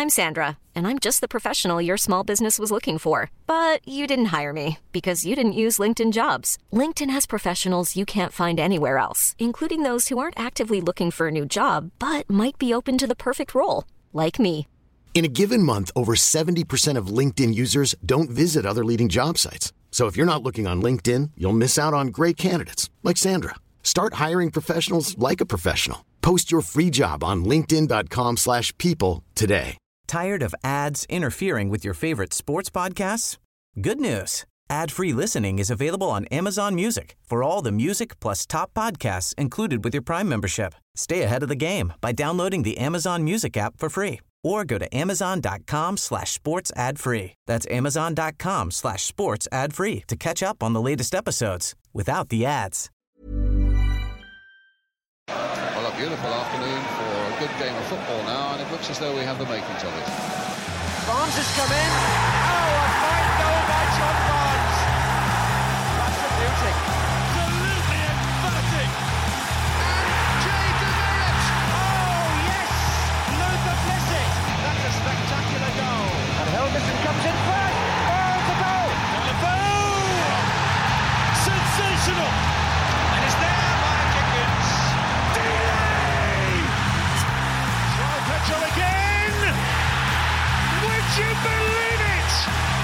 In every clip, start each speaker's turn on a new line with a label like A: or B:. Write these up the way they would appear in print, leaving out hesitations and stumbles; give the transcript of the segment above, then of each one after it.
A: I'm Sandra, and I'm just the professional your small business was looking for. But you didn't hire me because you didn't use LinkedIn Jobs. LinkedIn has professionals you can't find anywhere else, including those who aren't actively looking for a new job, but might be open to the perfect role, like me.
B: In a given month, over 70% of LinkedIn users don't visit other leading job sites. So if you're not looking on LinkedIn, you'll miss out on great candidates like Sandra. Start hiring professionals like a professional. Post your free job on linkedin.com/people today.
C: Tired of ads interfering with your favorite sports podcasts? Good news. Ad-free listening is available on Amazon Music for all the music plus top podcasts included with your Prime membership. Stay ahead of the game by downloading the Amazon Music app for free or go to amazon.com/sports ad free. That's amazon.com/sports ad free to catch up on the latest episodes without the ads.
D: Well, a beautiful afternoon for a good game of football now, and it looks as though we have the makings of it.
E: Barnes has come in. Oh, a fine goal by John Barnes. That's a beauty.
F: Absolutely emphatic.
E: And Jay Demerit. Oh, yes. Luther Blissett. That's a spectacular goal. And Helguson comes in front. Oh, it's a goal.
F: Boom! Sensational.
E: And it's there by Jenkins.
F: Joao Pedro again. Would you believe it?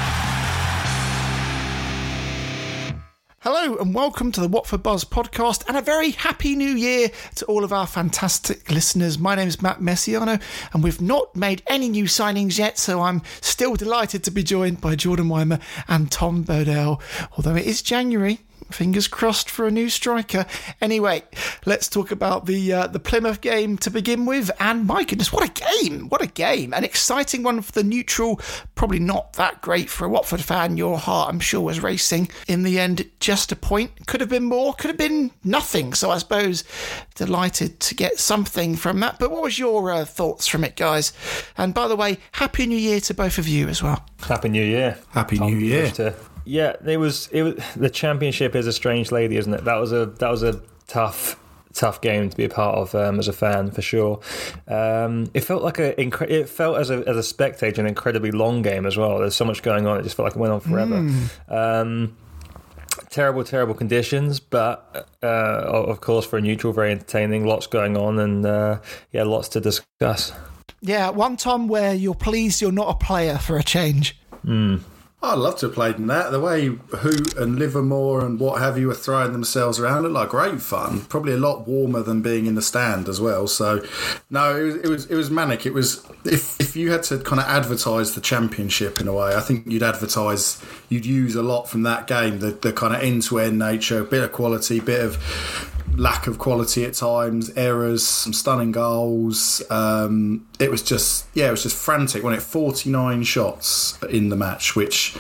G: Hello and welcome to the Watford Buzz podcast, and a very happy new year to all of our fantastic listeners. My name is Matt Messiano, and we've not made any new signings yet, so I'm still delighted to be joined by Jordan Weimer and Tom Bodell, although it is January. Fingers crossed for a new striker. Anyway, let's talk about the Plymouth game to begin with. And my goodness, what a game! What a game! An exciting one for the neutral. Probably not that great for a Watford fan. Your heart, I'm sure, was racing. In the end, just a point. Could have been more. Could have been nothing. So I suppose delighted to get something from that. But what was your thoughts from it, guys? And by the way, Happy New Year to both of you as well.
H: Happy New Year.
I: Happy New Year.
H: Yeah, it was. The Championship is a strange lady, isn't it? That was a tough game to be a part of as a fan, for sure. It felt like it felt as a spectator an incredibly long game as well. There's so much going on. It just felt like it went on forever. Terrible conditions, but of course for a neutral, very entertaining. Lots going on, and lots to discuss.
G: Yeah, one time where you're pleased you're not a player for a change.
I: I'd love to have played in that. The way Hoot and Livermore and what have you were throwing themselves around looked like great fun. Probably a lot warmer than being in the stand as well. So, no, it was manic. It was if you had to kind of advertise the Championship in a way, I think you'd use a lot from that game. The kind of end-to-end nature, a bit of quality, bit of lack of quality at times, errors, some stunning goals. It was just frantic. When it 49 shots in the match, which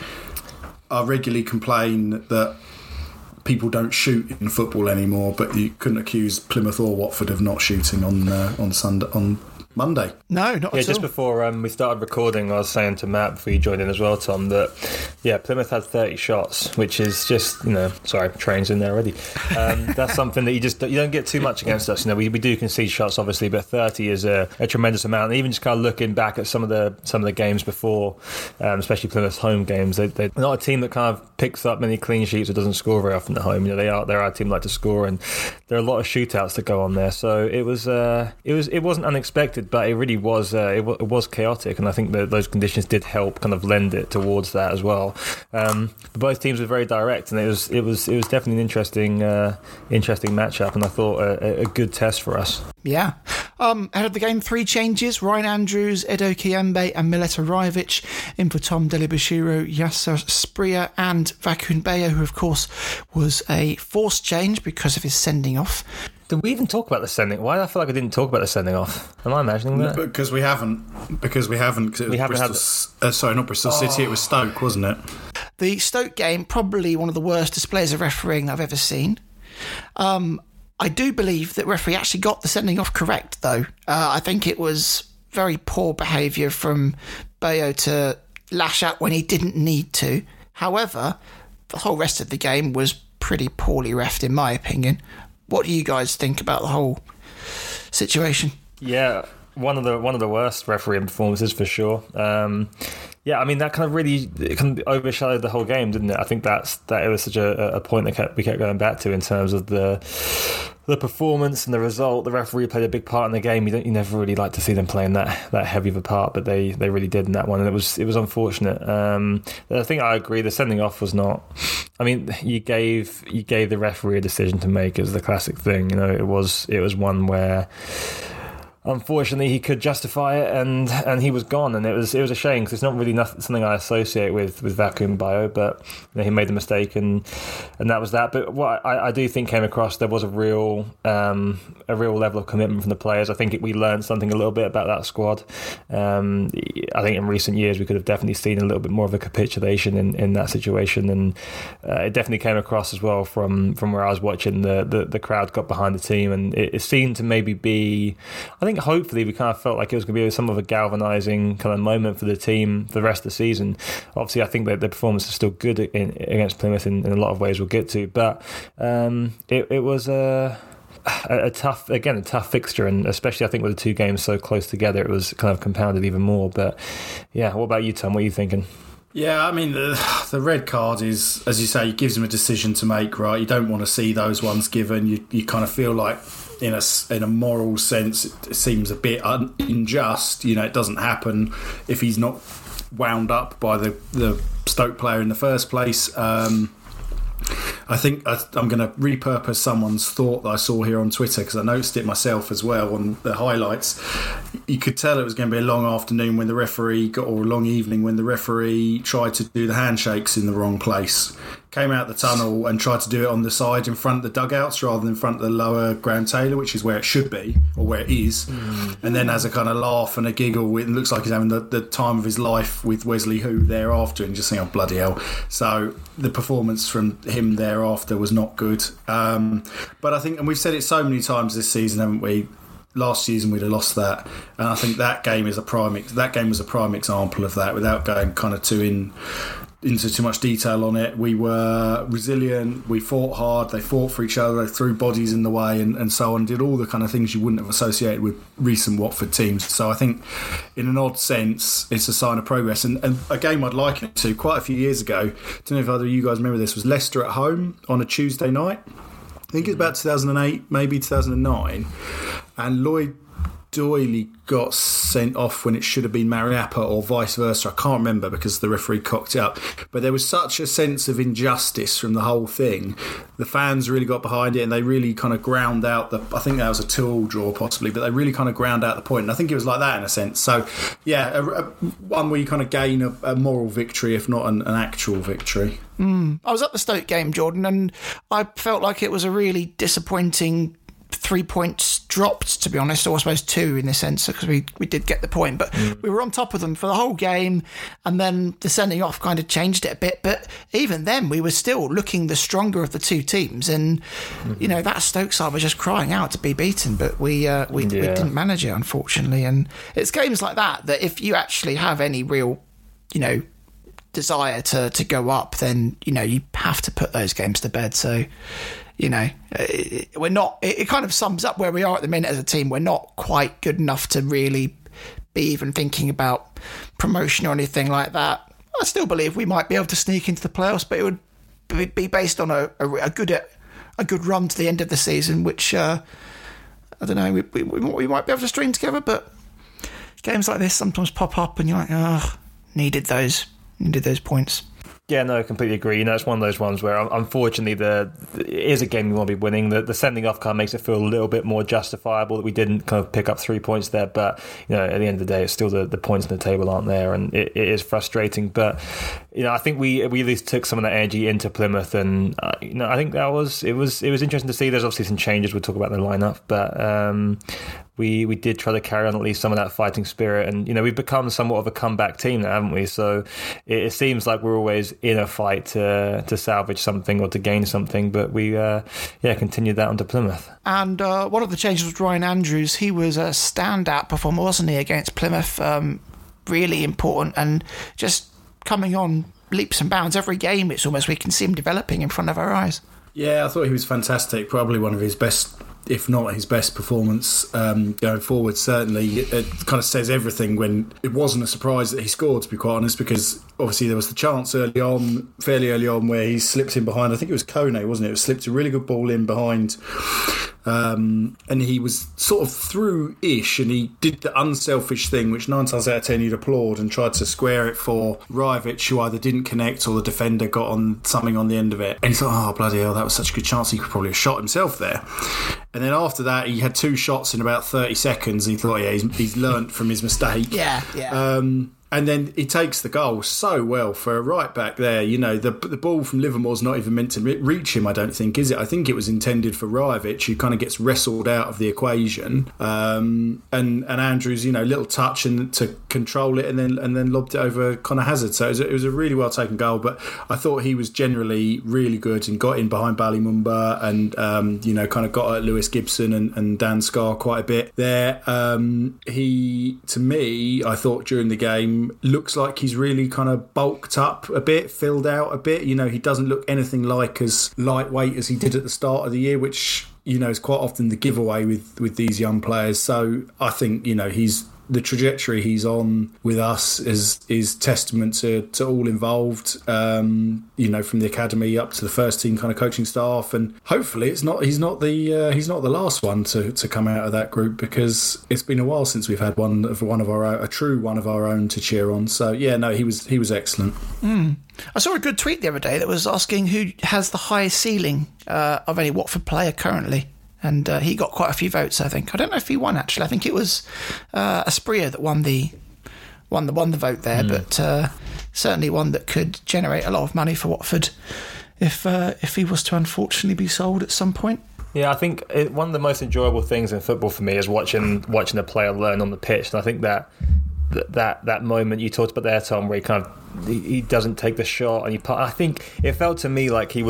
I: I regularly complain that people don't shoot in football anymore, but you couldn't accuse Plymouth or Watford of not shooting on Sunday, on Monday.
G: No, not at all.
H: Just before we started recording, I was saying to Matt, before you joined in as well, Tom, that Plymouth had 30 shots, which is just, sorry, trains in there already. That's something that you don't get too much against us. We do concede shots, obviously, but 30 is a tremendous amount. And even just kind of looking back at some of the games before, especially Plymouth's home games, they're not a team that kind of picks up many clean sheets or doesn't score very often at home. They're a team that like to score, and there are a lot of shootouts that go on there. So it wasn't unexpected, but it really was it was chaotic, and I think that those conditions did help kind of lend it towards that as well. Both teams were very direct, and it was definitely an interesting matchup, and I thought a good test for us.
G: Yeah. Ahead of the game, 3 changes: Ryan Andrews, Edo Kiembe and Mileta Rajovic in for Tom Delibashiro, Yasser Spria and Vakun Bayo, who of course was a forced change because of his sending off.
H: Did we even talk about the sending? Why do I feel like I didn't talk about the sending off? Am I imagining that?
I: Because we haven't. Not Bristol City. It was Stoke, wasn't it?
G: The Stoke game, probably one of the worst displays of refereeing I've ever seen. I do believe that referee actually got the sending off correct, though. I think it was very poor behaviour from Bayo to lash out when he didn't need to. However, the whole rest of the game was pretty poorly reffed, in my opinion. What do you guys think about the whole situation?
H: Yeah, one of the worst refereeing performances for sure. Yeah, I mean that kind of really overshadowed the whole game, didn't it? I think that it was such a point that we kept going back to in terms of the performance and the result. The referee played a big part in the game. You never really like to see them playing that heavy of a part, but they really did in that one, and it was unfortunate. I think I agree. The sending off was not. I mean, you gave the referee a decision to make. Is the classic thing, It was one where, unfortunately, he could justify it, and he was gone, and it was a shame because it's not really something I associate with Vacuum Bio, but he made the mistake, and that was that. But what I do think came across, there was a real level of commitment from the players. I think we learned something a little bit about that squad. I think in recent years we could have definitely seen a little bit more of a capitulation in that situation, and it definitely came across as well from where I was watching. The crowd got behind the team, and it seemed to maybe be, I think hopefully we kind of felt like it was going to be some of a galvanising kind of moment for the team for the rest of the season. Obviously, I think that the performance is still good against Plymouth in a lot of ways we'll get to, but it was a tough fixture, and especially I think with the two games so close together, it was kind of compounded even more. But yeah, what about you, Tom? What are you thinking?
I: Yeah, I mean, the red card is, as you say, it gives him a decision to make, right? You don't want to see those ones given. You kind of feel like, in a moral sense, it seems a bit unjust. It doesn't happen if he's not wound up by the Stoke player in the first place. I think I'm going to repurpose someone's thought that I saw here on Twitter, because I noticed it myself as well on the highlights. You could tell it was going to be a long afternoon when the referee or a long evening when the referee tried to do the handshakes in the wrong place. Came out the tunnel and tried to do it on the side in front of the dugouts rather than in front of the lower Graham Taylor, which is where it should be, or where it is. And then has a kind of laugh and a giggle. It looks like he's having the time of his life with Wesley Hu thereafter, and just think, oh, bloody hell. So the performance from him thereafter was not good. But I think, and we've said it so many times this season, haven't we? Last season we'd have lost that, and I think that game was a prime example of that, without going kind of into too much detail on it. We were resilient, we fought hard, they fought for each other, they threw bodies in the way and so on, did all the kind of things you wouldn't have associated with recent Watford teams. So I think in an odd sense it's a sign of progress, and a game I'd liken it to quite a few years ago, I don't know if either of you guys remember this, was Leicester at home on a Tuesday night. I think it was about 2008, maybe 2009, and Lloyd Doyley got sent off when it should have been Mariappa, or vice versa. I can't remember because the referee cocked it up. But there was such a sense of injustice from the whole thing. The fans really got behind it, and they really kind of ground out I think that was a 2-2 draw possibly, but they really kind of ground out the point. And I think it was like that in a sense. So yeah, one where you kind of gain a moral victory, if not an actual victory.
G: I was at the Stoke game, Jordan, and I felt like it was a really disappointing 3 points dropped, to be honest, or I suppose 2 in this sense, because we did get the point, but we were on top of them for the whole game, and then the sending off kind of changed it a bit. But even then, we were still looking the stronger of the two teams, and that Stoke side was just crying out to be beaten, but we didn't manage it, unfortunately. And it's games like that if you actually have any real, desire to go up, then you have to put those games to bed. So we're not, it kind of sums up where we are at the minute as a team. We're not quite good enough to really be even thinking about promotion or anything like that. I still believe we might be able to sneak into the playoffs, but it would be based on a good run to the end of the season, which I don't know, we might be able to string together. But games like this sometimes pop up and you're like, needed those points.
H: Yeah, no, I completely agree. It's one of those ones where, unfortunately, it is a game you want to be winning. The sending off kind of makes it feel a little bit more justifiable that we didn't kind of pick up 3 points there. But, at the end of the day, it's still the points on the table aren't there, and it is frustrating. But, I think we at least took some of that energy into Plymouth, and, I think it was interesting to see. There's obviously some changes. We'll talk about the lineup, but we did try to carry on at least some of that fighting spirit, and we've become somewhat of a comeback team now, haven't we? So it seems like we're always in a fight to salvage something or to gain something, but we continued that onto Plymouth.
G: And one of the changes was Ryan Andrews. He was a standout performer, wasn't he, against Plymouth? Really important, and just coming on leaps and bounds every game. It's almost we can see him developing in front of our eyes.
I: Yeah, I thought he was fantastic. Probably one of his best if not his best performance going forward. Certainly, it kind of says everything when it wasn't a surprise that he scored, to be quite honest, because obviously there was the chance fairly early on, where he slipped in behind. I think it was Kone, wasn't it? It slipped a really good ball in behind. And he was sort of through-ish, and he did the unselfish thing, which 9 times out of 10 you'd applaud, and tried to square it for Rajovic, who either didn't connect or the defender got on something on the end of it. And he thought, oh, bloody hell, that was such a good chance. He could probably have shot himself there. And then after that, he had 2 shots in about 30 seconds. He thought, yeah, he's learnt from his mistake.
G: Yeah. And
I: then he takes the goal so well for a right back there. You know, the ball from Livermore's not even meant to reach him, I don't think, is it? I think it was intended for Rajovic, who kind of gets wrestled out of the equation. And Andrews, you know, little touch and to control it, and then lobbed it over Conor Hazard. So it was a really well taken goal. But I thought he was generally really good and got in behind Ballymumba and, you know, kind of got at Lewis Gibson and Dan Scarr quite a bit there. He, to me, I thought during the game, looks like he's really kind of bulked up a bit, filled out a bit. You know, he doesn't look anything like as lightweight as he did at the start of the year, which, you know, is quite often the giveaway with these young players. So I think, you know, the trajectory he's on with us is testament to all involved, you know, from the academy up to the first team kind of coaching staff, and hopefully he's not the last one to come out of that group, because it's been a while since we've had a true one of our own to cheer on. So yeah, no, he was excellent.
G: I saw a good tweet the other day that was asking who has the highest ceiling of any Watford player currently. And he got quite a few votes, I think. I don't know if he won, actually. I think it was Asprilla that won the vote there, but certainly one that could generate a lot of money for Watford if he was to unfortunately be sold at some point.
H: Yeah, I think one of the most enjoyable things in football for me is watching a player learn on the pitch. And I think that moment you talked about there, Tom, where he doesn't take the shot, and I think it felt to me like he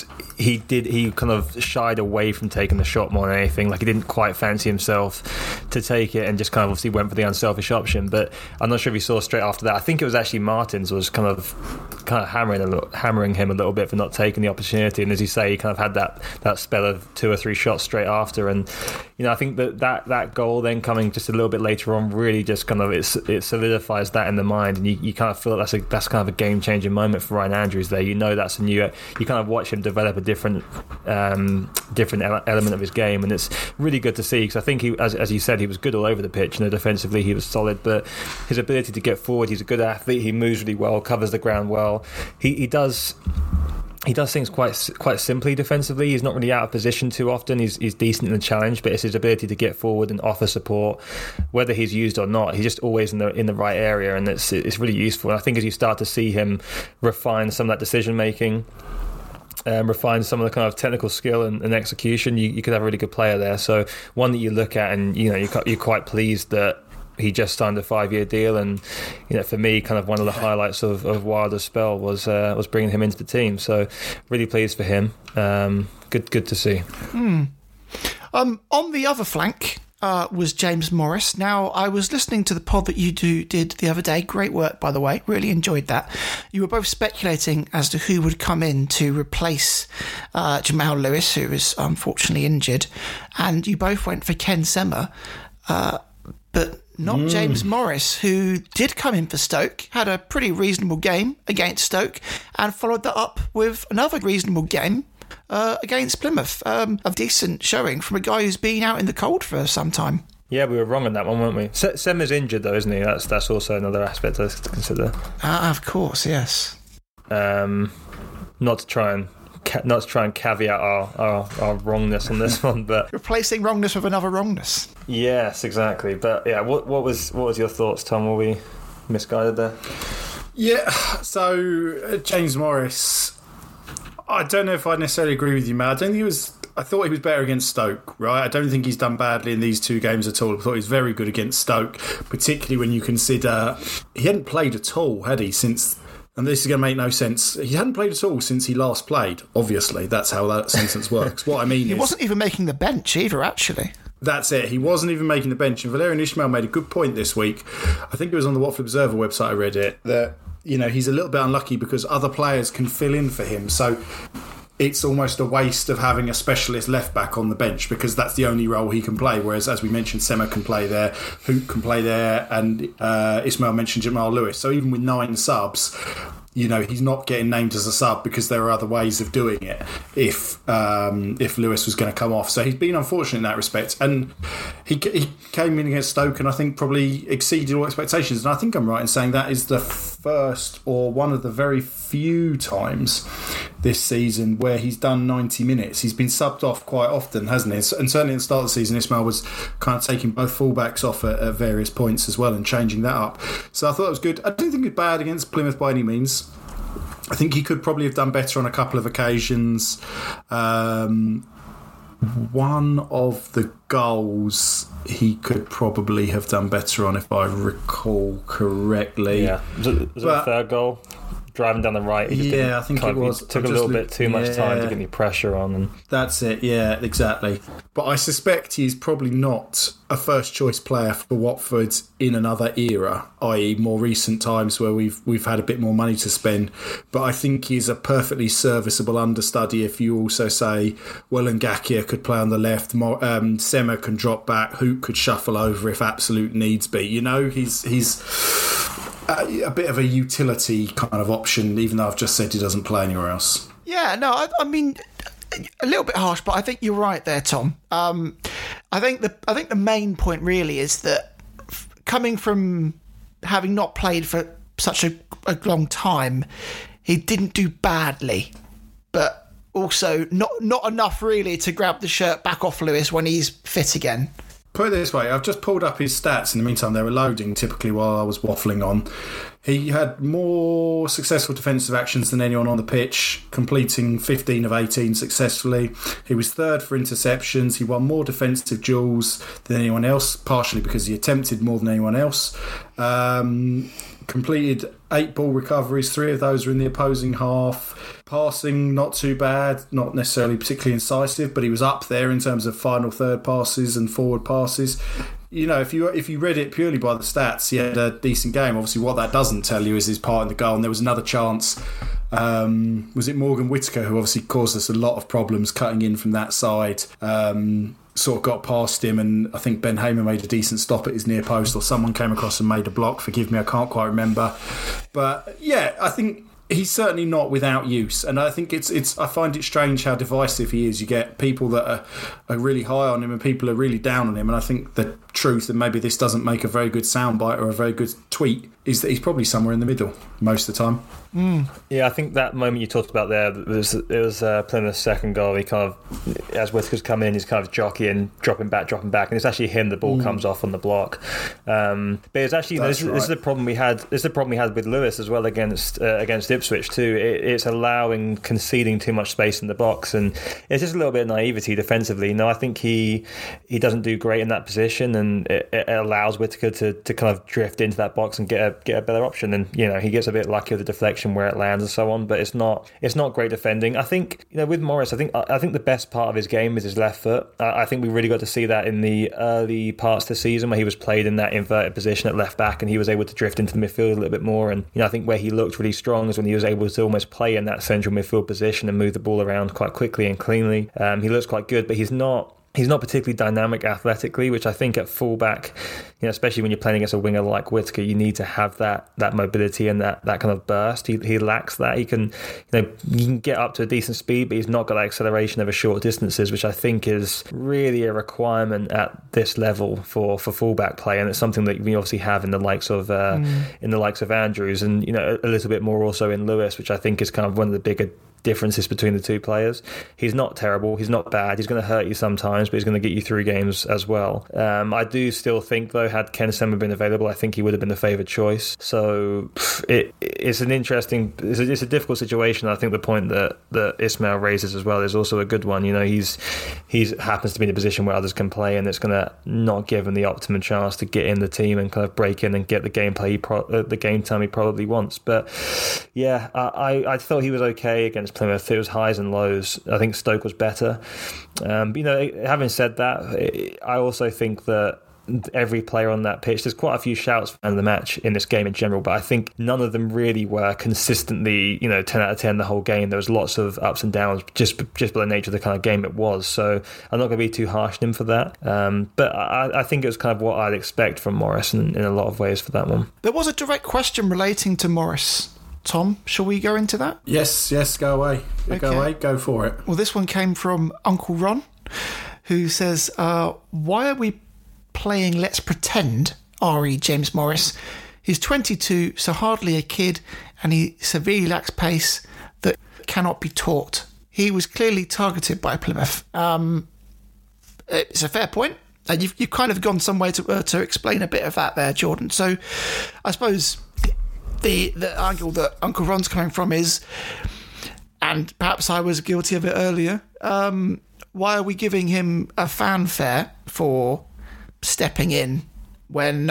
H: kind of shied away from taking the shot more than anything. Like he didn't quite fancy himself to take it, and just kind of obviously went for the unselfish option. But I'm not sure if you saw straight after that. I think it was actually Martins was kind of hammering him a little bit for not taking the opportunity. And as you say, he kind of had that spell of 2 or 3 shots straight after. And you know, I think that goal then coming just a little bit later on really just kind of it solidifies that in the mind, and you kind of feel that's kind of a game changing moment for Ryan Andrews there. You know, that's a new. You kind of watch him develop a different element of his game, and it's really good to see, because I think he, as you said, he was good all over the pitch. You know, defensively he was solid, but his ability to get forward, he's a good athlete. He moves really well, covers the ground well. He does things quite simply defensively. He's not really out of position too often. He's decent in the challenge, but it's his ability to get forward and offer support, whether he's used or not. He's just always in the right area, and it's really useful. And I think as you start to see him refine some of that decision making, refine some of the kind of technical skill and execution, you could have a really good player there. So one that you look at, and you know, you're quite pleased that he just signed a 5-year deal. And you know, for me, kind of one of the highlights of Wilder's spell was bringing him into the team. So really pleased for him. Good to see.
G: On the other flank was James Morris. Now, I was listening to the pod that you did the other day. Great work, by the way. Really enjoyed that. You were both speculating as to who would come in to replace Jamal Lewis, who is unfortunately injured, and you both went for Ken Sema, but not James Morris, who did come in for Stoke, had a pretty reasonable game against Stoke, and followed that up with another reasonable game against Plymouth. A decent showing from a guy who's been out in the cold for some time.
H: Yeah, we were wrong on that one, weren't we? Sema's injured though, isn't he? That's also another aspect to consider.
G: Of course, yes.
H: Not to try and caveat our wrongness on this one, but
G: replacing wrongness with another wrongness.
H: Yes, exactly. But yeah, what was your thoughts, Tom? Were we misguided there?
I: Yeah. So James Morris, I don't know if I necessarily agree with you, Matt. I thought he was better against Stoke, right? I don't think he's done badly in these 2 games at all. I thought he was very good against Stoke, particularly when you consider he hadn't played at all, had he, since... And this is going to make no sense. He hadn't played at all since he last played, obviously. That's how that sentence works. What I mean is...
G: He wasn't even making the bench either, actually.
I: That's it. He wasn't even making the bench. And Valérien Ismaël made a good point this week. I think it was on the Watford Observer website I read it, that, you know, he's a little bit unlucky because other players can fill in for him. So it's almost a waste of having a specialist left back on the bench because that's the only role he can play. Whereas, as we mentioned, Sema can play there, Hoop can play there, and Ismail mentioned Jamal Lewis. So even with 9 subs, he's not getting named as a sub because there are other ways of doing it if Lewis was going to come off. So he's been unfortunate in that respect. And he came in against Stoke and I think probably exceeded all expectations. And I think I'm right in saying that is the first or one of the very few times this season where he's done 90 minutes. He's been subbed off quite often, hasn't he? And certainly at the start of the season, Ismail was kind of taking both fullbacks off at various points as well and changing that up. So I thought it was good. I didn't think it was bad against Plymouth by any means. I think he could probably have done better on a couple of occasions. One of the goals he could probably have done better on, if I recall correctly.
H: Yeah, was it the third goal? Driving down the right,
I: I think it was.
H: Took a little bit too much time to get any pressure on. And
I: that's it, yeah, exactly. But I suspect he's probably not a first choice player for Watford in another era, i.e. more recent times where we've had a bit more money to spend. But I think he's a perfectly serviceable understudy if you also say, well, Ngakia could play on the left, Sema can drop back, Hoop could shuffle over if absolute needs be. He's a bit of a utility kind of option, even though I've just said he doesn't play anywhere else.
G: Yeah, no, I mean, a little bit harsh, but I think you're right there, Tom. I think the main point really is that coming from having not played for such a long time, he didn't do badly, but also not enough really to grab the shirt back off Lewis when he's fit again.
I: Put it this way, I've just pulled up his stats. In the meantime, they were loading typically while I was waffling on. He had more successful defensive actions than anyone on the pitch, completing 15 of 18 successfully. He was third for interceptions. He won more defensive duels than anyone else, partially because he attempted more than anyone else. Completed 8 ball recoveries, 3 of those were in the opposing half. Passing, not too bad, not necessarily particularly incisive, but he was up there in terms of final third passes and forward passes. If you read it purely by the stats, he had a decent game. Obviously, what that doesn't tell you is his part in the goal. And there was another chance. Was it Morgan Whittaker who obviously caused us a lot of problems cutting in from that side? Sort of got past him, and I think Ben Hamer made a decent stop at his near post, or someone came across and made a block. Forgive me, I can't quite remember. But yeah, I think he's certainly not without use, and I think it's. I find it strange how divisive he is. You get people that are really high on him, and people are really down on him. And I think the truth, and maybe this doesn't make a very good soundbite or a very good tweet, is that he's probably somewhere in the middle most of the time.
H: Yeah, I think that moment you talked about there, it was Plymouth's second goal. He kind of, as Whittaker's come in, he's kind of jockeying, dropping back, and it's actually him. The ball comes off on the block. But it's actually this is the problem we had. This is the problem we had with Lewis as well against Ipswich too. It's allowing conceding too much space in the box, and it's just a little bit of naivety defensively. I think he doesn't do great in that position, and it allows Whittaker to kind of drift into that box and get a better option. And he gets a bit lucky with the deflection where it lands and so on, but it's not great defending. I think with Morris, I think the best part of his game is his left foot. I think we really got to see that in the early parts of the season where he was played in that inverted position at left back, and he was able to drift into the midfield a little bit more. And I think where he looked really strong is when he was able to almost play in that central midfield position and move the ball around quite quickly and cleanly. He looks quite good, but he's not particularly dynamic athletically, which I think at fullback, especially when you're playing against a winger like Whittaker, you need to have that mobility and that kind of burst. He lacks that. He can get up to a decent speed, but he's not got that acceleration over short distances, which I think is really a requirement at this level for fullback play, and it's something that we obviously have in the likes of Andrews, and a little bit more also in Lewis, which I think is kind of one of the bigger differences between the two players. He's not terrible, he's not bad, he's going to hurt you sometimes, but he's going to get you through games as well. I do still think though, had Ken Sema been available, I think he would have been the favoured choice. So it's a difficult situation. I think the point that Ismail raises as well is also a good one. He's happens to be in a position where others can play, and it's going to not give him the optimum chance to get in the team and kind of break in and get the game time he probably wants. But yeah, I thought he was okay against Plymouth. It was highs and lows. I think Stoke was better. Having said that, I also think that every player on that pitch. There's quite a few shouts for the match in this game in general, but I think none of them really were consistently, 10 out of 10 the whole game. There was lots of ups and downs just by the nature of the kind of game it was. So I'm not going to be too harsh on him for that. But I think it was kind of what I'd expect from Morris in a lot of ways for that one.
G: There was a direct question relating to Morris. Tom, shall we go into that?
I: Yes, go away.
G: Okay.
I: Go away, go for it.
G: Well, this one came from Uncle Ron, who says, why are we playing Let's Pretend, re James Morris? He's 22, so hardly a kid, and he severely lacks pace that cannot be taught. He was clearly targeted by Plymouth. It's a fair point, and you've kind of gone some way to explain a bit of that there, Jordan. So I suppose the angle that Uncle Ron's coming from is, and perhaps I was guilty of it earlier, why are we giving him a fanfare for stepping in when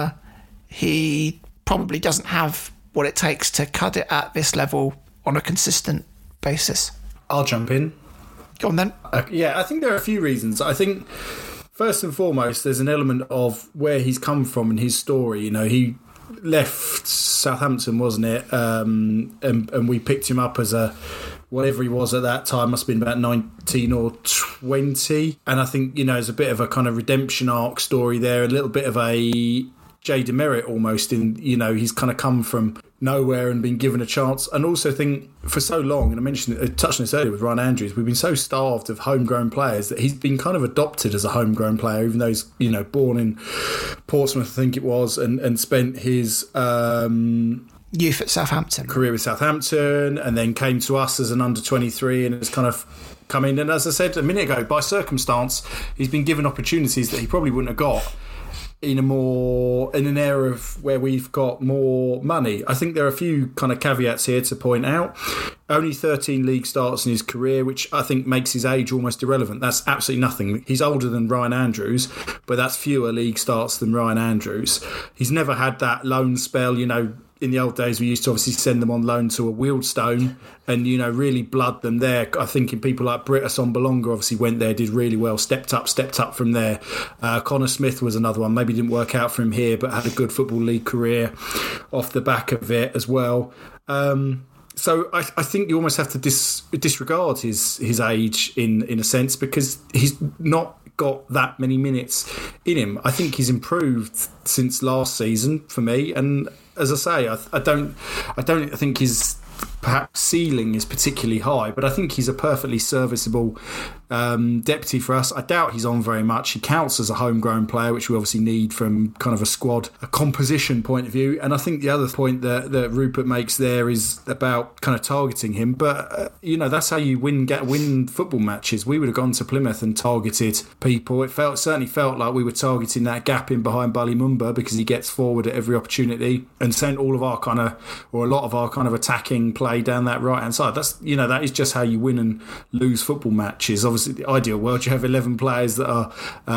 G: he probably doesn't have what it takes to cut it at this level on a consistent basis?
I: I'll jump in.
G: Go on then.
I: I think there are a few reasons. I think first and foremost, there's an element of where he's come from in his story. He left Southampton, wasn't it? And we picked him up as a whatever he was at that time, must have been about 19 or 20. And I think, there's a bit of a kind of redemption arc story there, a little bit of a Jay Demerit almost in, he's kind of come from nowhere and been given a chance. And also think for so long, and I touched on this earlier with Ryan Andrews, we've been so starved of homegrown players that he's been kind of adopted as a homegrown player, even though he's, born in Portsmouth, I think it was, and spent his
G: youth at Southampton,
I: career with Southampton, and then came to us as an under-23 and has kind of come in. And as I said a minute ago, by circumstance, he's been given opportunities that he probably wouldn't have got in an era of where we've got more money. I think there are a few kind of caveats here to point out. Only 13 league starts in his career, which I think makes his age almost irrelevant. That's absolutely nothing. He's older than Ryan Andrews, but that's fewer league starts than Ryan Andrews. He's never had that loan spell, in the old days, we used to obviously send them on loan to a Wealdstone and, really blood them there. I think in people like Britt Assombalonga obviously went there, did really well, stepped up from there. Connor Smith was another one. Maybe didn't work out for him here, but had a good Football League career off the back of it as well. So I think you almost have to disregard his age in a sense, because he's not got that many minutes in him. I think he's improved since last season for me, and as I say, I don't think his perhaps ceiling is particularly high, but I think he's a perfectly serviceable deputy for us. I doubt he's on very much. He counts as a homegrown player, which we obviously need from kind of a squad, a composition point of view. And I think the other point that Rupert makes there is about kind of targeting him. But, that's how you win football matches. We would have gone to Plymouth and targeted people. It certainly felt like we were targeting that gap in behind Ballymunba because he gets forward at every opportunity and sent all of our a lot of our kind of attacking play down that right-hand side. That's, that is just how you win and lose football matches. Obviously, the ideal world, you have 11 players that are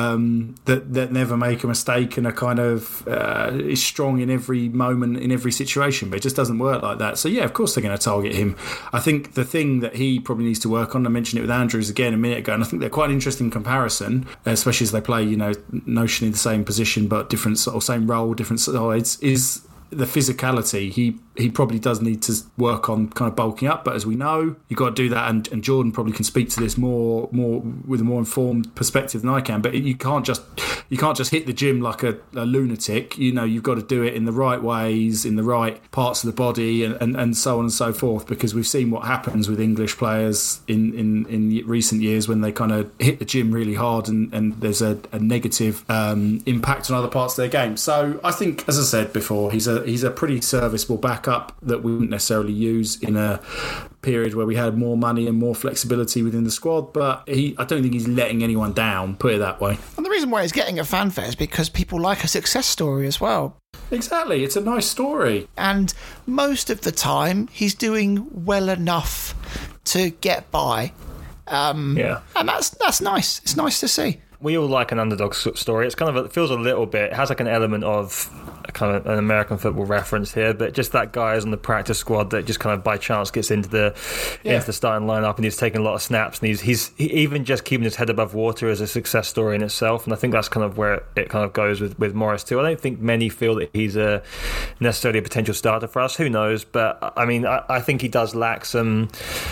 I: that never make a mistake and are kind of is strong in every moment, in every situation, but it just doesn't work like that. So yeah, of course they're going to target him. I think the thing that he probably needs to work on, I mentioned it with Andrews again a minute ago, and I think they're quite an interesting comparison, especially as they play, notionally the same position but different sort of same role, different sides, is the physicality. He probably does need to work on kind of bulking up, but as we know, you've got to do that, and Jordan probably can speak to this more with a more informed perspective than I can, but you can't just hit the gym like a lunatic. You've got to do it in the right ways, in the right parts of the body, and so on and so forth, because we've seen what happens with English players in recent years when they kind of hit the gym really hard and there's a negative impact on other parts of their game. So I think, as I said before, he's a pretty serviceable backup that we wouldn't necessarily use in a period where we had more money and more flexibility within the squad, but I don't think he's letting anyone down, put it that way.
G: And the reason why he's getting a fanfare is because people like a success story as well.
I: Exactly, it's a nice story.
G: And most of the time, he's doing well enough to get by. And that's nice. It's nice to see.
H: We all like an underdog story. It's kind of it feels a little bit, it has like an element of kind of an American football reference here, but just that guy is on the practice squad that just kind of by chance gets into the starting lineup, and he's taking a lot of snaps, and he's even just keeping his head above water is a success story in itself. And I think that's kind of where it kind of goes with Morris too. I don't think many feel that he's necessarily a potential starter for us. Who knows? But I mean, I think he does lack some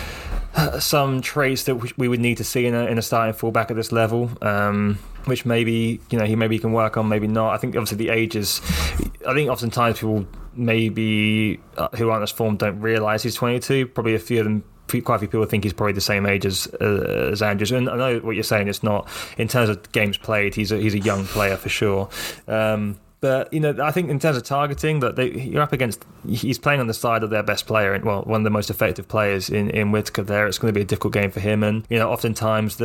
H: traits that we would need to see in a starting fullback at this level, which maybe he can work on, maybe not. I think obviously the age is. I think oftentimes people maybe who aren't as formed don't realise he's 22. Probably quite a few people think he's probably the same age as Andrews. And I know what you're saying. It's not in terms of games played. He's a young player for sure. But I think in terms of targeting, that you're up against. He's playing on the side of their best player, and one of the most effective players in Whittaker. There, it's going to be a difficult game for him, and oftentimes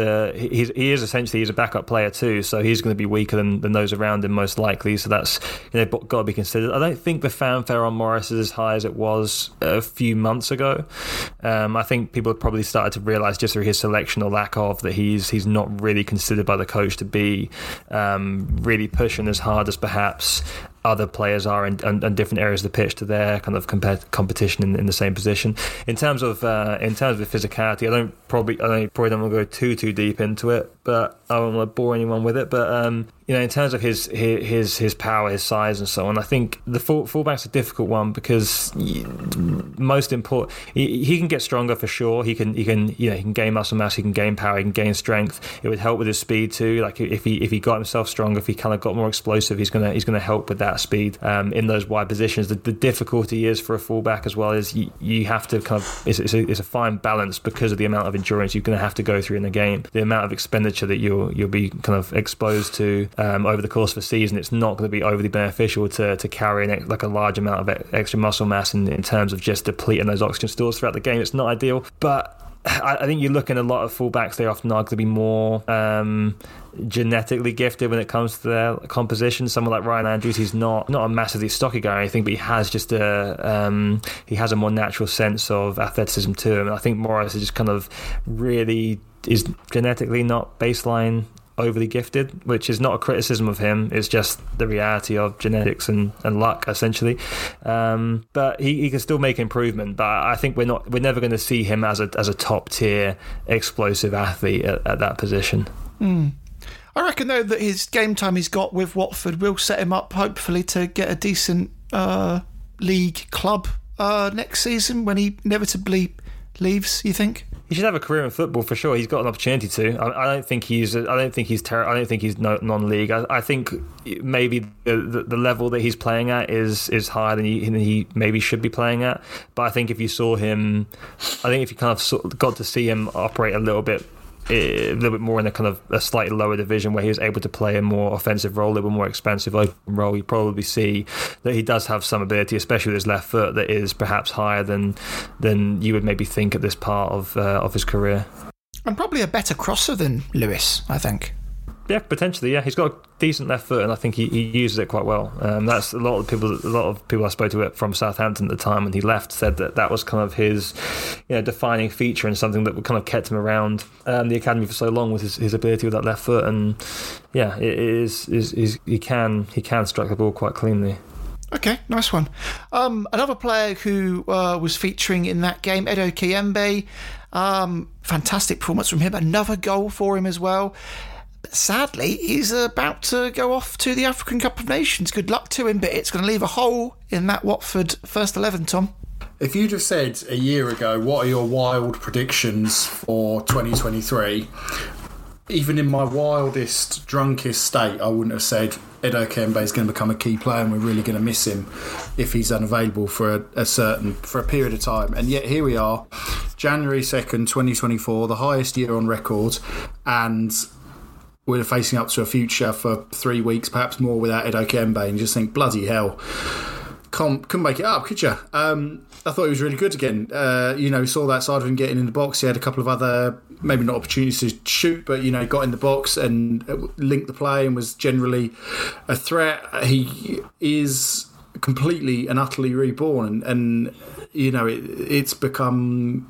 H: he's a backup player too, so he's going to be weaker than those around him most likely. So that's got to be considered. I don't think the fanfare on Morris is as high as it was a few months ago. I think people have probably started to realise just through his selection or lack of that he's not really considered by the coach to be really pushing as hard as perhaps other players are in different areas of the pitch to their kind of competition in the same position. In terms of the physicality, I probably don't want to go too deep into it, but I don't want to bore anyone with it. But in terms of his power, his size, and so on, I think the fullback's a difficult one because most important, he can get stronger for sure. He can gain muscle mass, he can gain power, he can gain strength. It would help with his speed too. Like if he got himself stronger, if he kind of got more explosive, he's gonna help with that speed in those wide positions. The difficulty is for a fullback as well is you have to kind of it's a fine balance because of the amount of endurance you're going to have to go through in the game, the amount of expenditure that you'll be kind of exposed to over the course of a season. It's not going to be overly beneficial to carry a large amount of extra muscle mass in terms of just depleting those oxygen stores throughout the game. It's not ideal, but I think you look in a lot of fullbacks, they often are going to be more genetically gifted when it comes to their composition. Someone like Ryan Andrews, he's not a massively stocky guy or anything, but he has just a more natural sense of athleticism to him. And I think Morris is just kind of really is genetically not baseline overly gifted, which is not a criticism of him. It's just the reality of genetics and luck, essentially. But he can still make improvement. But I think we're never going to see him as a top tier explosive athlete at that position.
G: I reckon though that his game time he's got with Watford will set him up hopefully to get a decent league club next season when he inevitably leaves. You think?
H: He should have a career in football for sure. He's got an opportunity to. I don't think he's non-league. I think maybe the level that he's playing at is higher than he maybe should be playing at. But I think if you saw him, I think if you kind of got to see him operate a little bit more in a kind of a slightly lower division where he was able to play a more offensive role, a little more expansive open role, you probably see that he does have some ability, especially with his left foot, that is perhaps higher than you would maybe think at this part of his career.
G: And probably a better crosser than Lewis, I think.
H: Yeah, potentially. Yeah, he's got a decent left foot, and I think he uses it quite well. That's a lot of people I spoke to from Southampton at the time when he left said that was kind of his defining feature and something that kind of kept him around the academy for so long, with his ability with that left foot. And yeah, he can strike the ball quite cleanly.
G: Okay, nice one. Another player who was featuring in that game, Edo Kiembe. Fantastic performance from him. Another goal for him as well. But sadly, he's about to go off to the African Cup of Nations. Good luck to him, but it's going to leave a hole in that Watford first 11, Tom.
I: If you'd have said a year ago, what are your wild predictions for 2023? Even in my wildest, drunkest state, I wouldn't have said Edo Kiembe is going to become a key player and we're really going to miss him if he's unavailable for a period of time. And yet here we are, January 2nd, 2024, the highest year on record, and we're facing up to a future for 3 weeks, perhaps more, without Edo Kiembe, and you just think, bloody hell, couldn't make it up, could you? I thought he was really good again. Saw that side of him getting in the box. He had a couple of other, maybe not opportunities to shoot, but got in the box and linked the play and was generally a threat. He is completely and utterly reborn, and it's become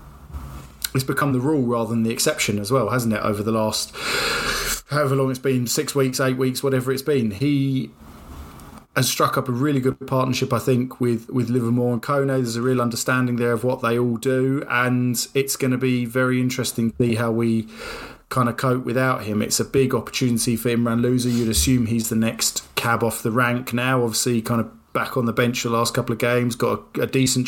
I: the rule rather than the exception as well, hasn't it? Over the last however long it's been, 6 weeks, 8 weeks, whatever it's been, he has struck up a really good partnership, I think, with Livermore and Kone. There's a real understanding there of what they all do, and it's going to be very interesting to see how we kind of cope without him. It's a big opportunity for Imran Louza. You'd assume he's the next cab off the rank now. Obviously, kind of back on the bench the last couple of games, got a decent.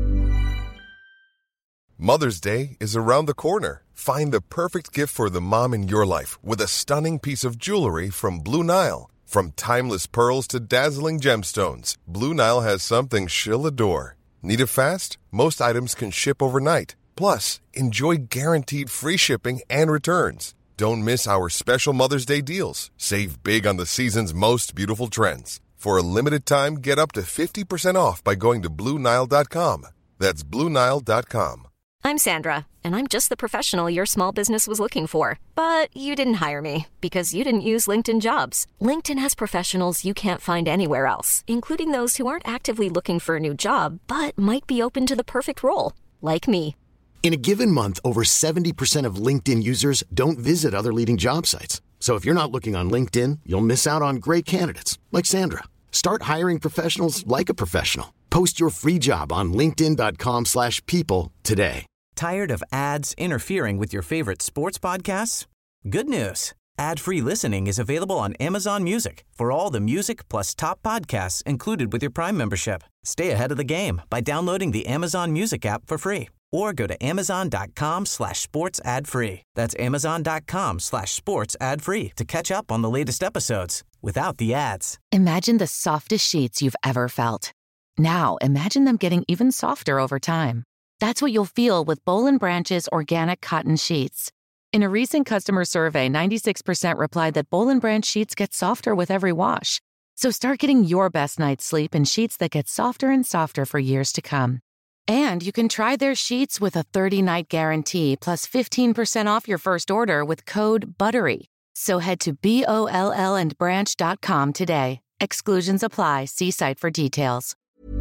J: Mother's Day is around the corner. Find the perfect gift for the mom in your life with a stunning piece of jewelry from Blue Nile. From timeless pearls to dazzling gemstones, Blue Nile has something she'll adore. Need it fast? Most items can ship overnight. Plus, enjoy guaranteed free shipping and returns. Don't miss our special Mother's Day deals. Save big on the season's most beautiful trends. For a limited time, get up to 50% off by going to BlueNile.com. That's BlueNile.com.
A: I'm Sandra, and I'm just the professional your small business was looking for. But you didn't hire me because you didn't use LinkedIn Jobs. LinkedIn has professionals you can't find anywhere else, including those who aren't actively looking for a new job, but might be open to the perfect role, like me.
B: In a given month, over 70% of LinkedIn users don't visit other leading job sites. So if you're not looking on LinkedIn, you'll miss out on great candidates like Sandra. Start hiring professionals like a professional. Post your free job on linkedin.com/people today.
C: Tired of ads interfering with your favorite sports podcasts? Good news. Ad-free listening is available on Amazon Music for all the music plus top podcasts included with your Prime membership. Stay ahead of the game by downloading the Amazon Music app for free or go to amazon.com/sports ad free. That's amazon.com/sports ad free to catch up on the latest episodes without the ads.
K: Imagine the softest sheets you've ever felt. Now imagine them getting even softer over time. That's what you'll feel with Boll & Branch's organic cotton sheets. In a recent customer survey, 96% replied that Boll & Branch sheets get softer with every wash. So start getting your best night's sleep in sheets that get softer and softer for years to come. And you can try their sheets with a 30-night guarantee plus 15% off your first order with code BUTTERY. So head to BOLLandbranch.com today. Exclusions apply. See site for details.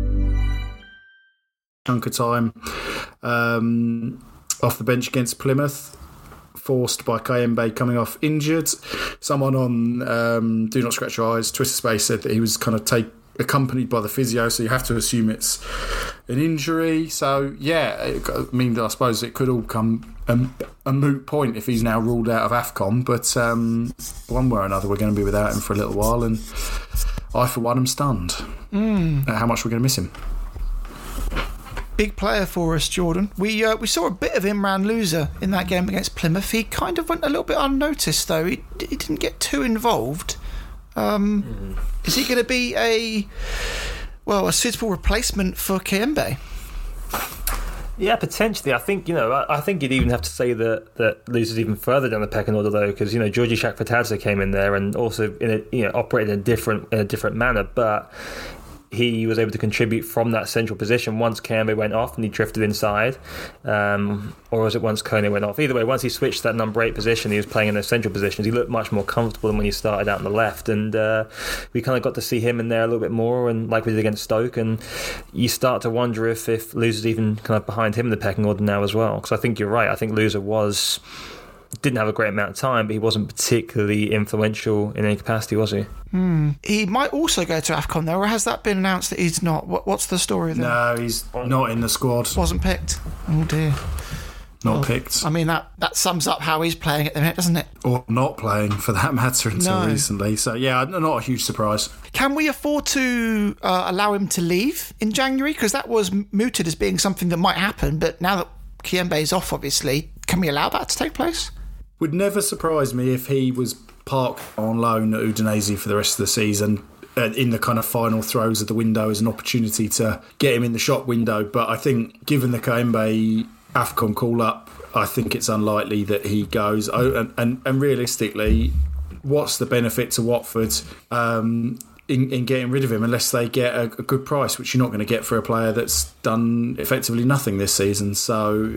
I: Chunk of time off the bench against Plymouth, forced by Kayembe coming off injured. Someone on Do Not Scratch Your Eyes Twitter space said that he was kind of accompanied by the physio, so you have to assume it's an injury. So I suppose it could all come a moot point if he's now ruled out of AFCON, but one way or another we're going to be without him for a little while, and I for one am stunned at how much we're going to miss him.
G: Big player for us, Jordan. We saw a bit of Imran Louza in that game against Plymouth. He kind of went a little bit unnoticed, though. He didn't get too involved. Is he going to be a suitable replacement for Kayembe?
H: Yeah, potentially. I think I think you'd even have to say that Louza's even further down the pecking order, though, because Georgi Shakfatadze came in there and also operated in a different manner, but he was able to contribute from that central position once Kayembe went off and he drifted inside, or was it once Kone went off? Either way, once he switched to that number 8 position, he was playing in those central positions. He looked much more comfortable than when he started out on the left, and we kind of got to see him in there a little bit more, and like we did against Stoke, and you start to wonder if Louza's even kind of behind him in the pecking order now as well, because I think you're right. I think Louza didn't have a great amount of time, but he wasn't particularly influential in any capacity, was he?
G: He might also go to AFCON, though, or has that been announced that he's not? What's the story there?
I: No, he's not in the squad.
G: Wasn't picked. Oh, dear.
I: Not picked.
G: I mean, that sums up how he's playing at the minute, doesn't it?
I: Or not playing, for that matter, until recently. So, not a huge surprise.
G: Can we afford to allow him to leave in January? Because that was mooted as being something that might happen, but now that Kayembe's off, obviously, can we allow that to take place?
I: Would never surprise me if he was parked on loan at Udinese for the rest of the season, in the kind of final throes of the window as an opportunity to get him in the shop window. But I think, given the Kayembe AFCON call-up, I think it's unlikely that he goes. And realistically, what's the benefit to Watford in getting rid of him unless they get a good price, which you're not going to get for a player that's done effectively nothing this season? So,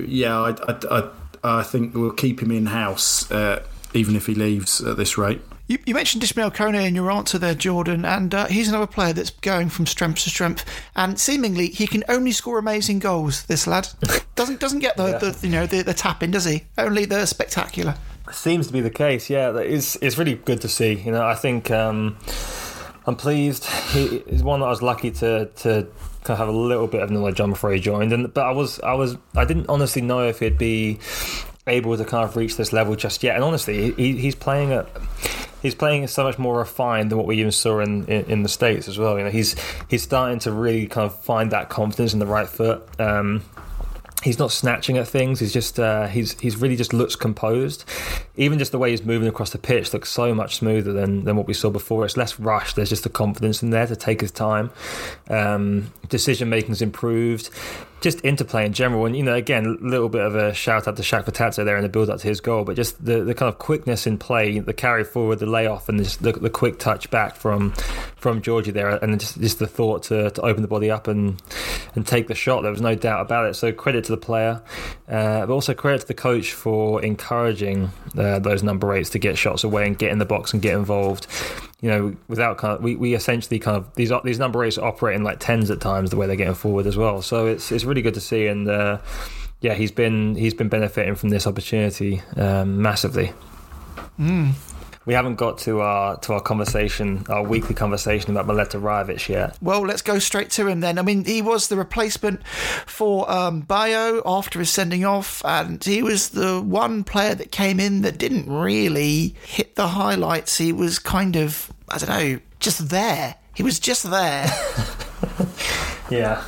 I: I think we'll keep him in-house, even if he leaves at this rate.
G: You mentioned Ismail Kone in your answer there, Jordan, and he's another player that's going from strength to strength, and seemingly he can only score amazing goals, this lad. Doesn't get the tap in, does he? Only the spectacular.
H: Seems to be the case, yeah. It's really good to see. I think a I'm pleased. He's one that I was lucky to kind of have a little bit of knowledge on before he joined, but I didn't honestly know if he'd be able to kind of reach this level just yet. And honestly, he's playing so much more refined than what we even saw in the States as well. You know, he's starting to really kind of find that confidence in the right foot. He's not snatching at things. He's just he's really just looks composed. Even just the way he's moving across the pitch looks so much smoother than what we saw before. It's less rushed. There's just a confidence in there to take his time. Decision making's improved. Just interplay in general, and again, a little bit of a shout out to Shaq Fatazzo there in the build up to his goal, but just the kind of quickness in play, the carry forward, the layoff, and just the quick touch back from Georgie there, and just the thought to open the body up and take the shot. There was no doubt about it. So credit to the player, but also credit to the coach for encouraging those number 8s to get shots away and get in the box and get involved. Without we essentially these number 8s operating like 10s at times the way they're getting forward as well. So it's really good to see, and he's been benefiting from this opportunity massively. We haven't got to our conversation, our weekly conversation about Mileta Rajovic yet.
G: Well, let's go straight to him then. I mean, he was the replacement for Bayo after his sending off, and he was the one player that came in that didn't really hit the highlights. He was kind of, I don't know, just there. He was just there.
H: Yeah.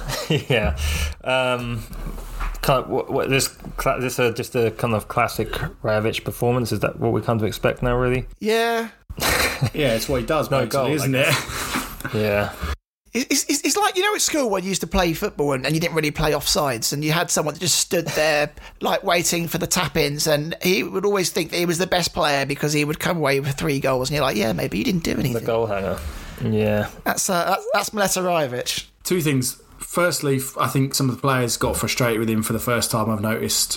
H: Kind of, this just a kind of classic Rajovic performance. Is that what we come to expect now, really?
G: Yeah.
I: Yeah, it's what he does,
H: no
I: mostly,
H: goal,
I: isn't it?
H: Yeah.
G: It's like, at school when you used to play football and you didn't really play offsides, and you had someone that just stood there like waiting for the tap-ins, and he would always think that he was the best player because he would come away with 3 goals, and you're like, yeah, maybe you didn't do anything.
H: The goal hanger. Yeah.
G: That's Mileta Rajovic.
I: 2 things. Firstly, I think some of the players got frustrated with him for the first time I've noticed.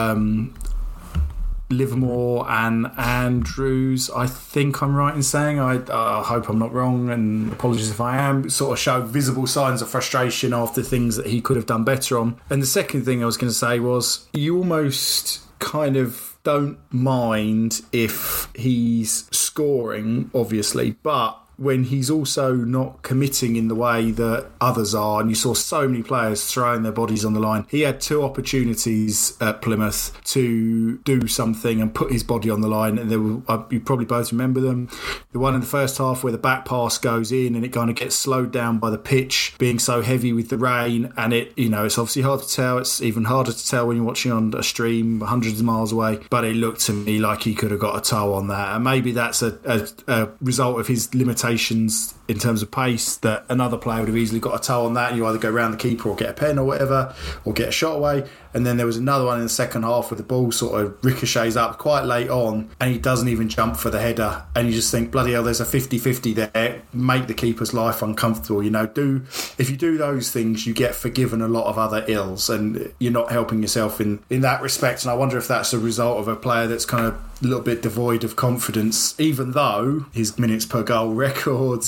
I: Livermore and Andrews, I think I'm right in saying, I hope I'm not wrong, and apologies if I am, sort of showed visible signs of frustration after things that he could have done better on. And the second thing I was going to say was, you almost kind of don't mind if he's scoring, obviously, but when he's also not committing in the way that others are, and you saw so many players throwing their bodies on the line. He had 2 opportunities at Plymouth to do something and put his body on the line, and you probably both remember them. The one in the first half where the back pass goes in and it kind of gets slowed down by the pitch being so heavy with the rain, and it's obviously hard to tell. It's even harder to tell when you're watching on a stream hundreds of miles away, but it looked to me like he could have got a toe on that, and maybe that's a result of his limitations in terms of pace, that another player would have easily got a toe on that, and you either go round the keeper or get a pen or whatever, or get a shot away. And then there was another one in the second half where the ball sort of ricochets up quite late on and he doesn't even jump for the header, and you just think, bloody hell, there's a 50-50 there. Make the keeper's life uncomfortable. If you do those things, you get forgiven a lot of other ills, and you're not helping yourself in that respect. And I wonder if that's a result of a player that's kind of a little bit devoid of confidence, even though his minutes per goal record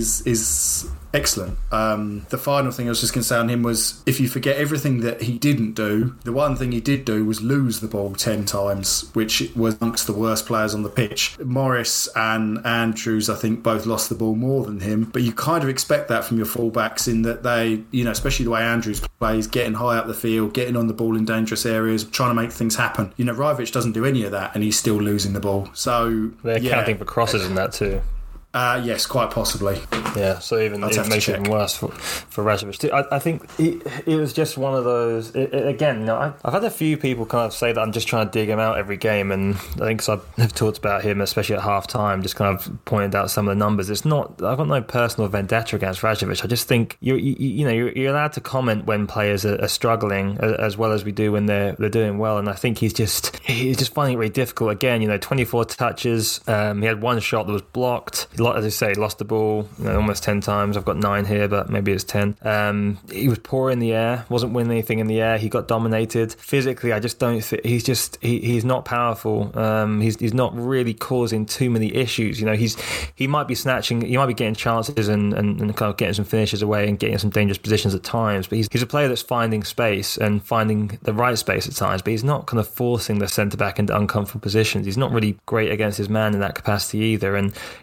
I: is excellent. The final thing I was just going to say on him was, if you forget everything that he didn't do, the one thing he did do was lose the ball 10 times, which was amongst the worst players on the pitch. Morris and Andrews, I think, both lost the ball more than him, but you kind of expect that from your fullbacks, in that they, especially the way Andrews plays, getting high up the field, getting on the ball in dangerous areas, trying to make things happen. Rajovic doesn't do any of that, and he's still losing the ball. So
H: they're counting for crosses in that too.
I: Yes, quite possibly.
H: Yeah, so it makes it even worse for Rajovic too. I think it was just one of those. Again, I've had a few people kind of say that I'm just trying to dig him out every game, and I think I've talked about him, especially at half time, just kind of pointed out some of the numbers. It's not. I've got no personal vendetta against Rajovic. I just think you're allowed to comment when players are struggling as well as we do when they're doing well, and I think he's just finding it really difficult. Again, 24 touches. He had 1 shot that was blocked. As I say, lost the ball almost 10 times. I've got 9 here, but maybe it's 10. He was poor in the air, wasn't winning anything in the air. He got dominated. Physically, I just don't think he's not powerful. He's not really causing too many issues. He might be snatching, he might be getting chances and kind of getting some finishes away and getting some dangerous positions at times, but he's a player that's finding space and finding the right space at times, but he's not kind of forcing the centre-back into uncomfortable positions. He's not really great against his man in that capacity either, and as Tom said,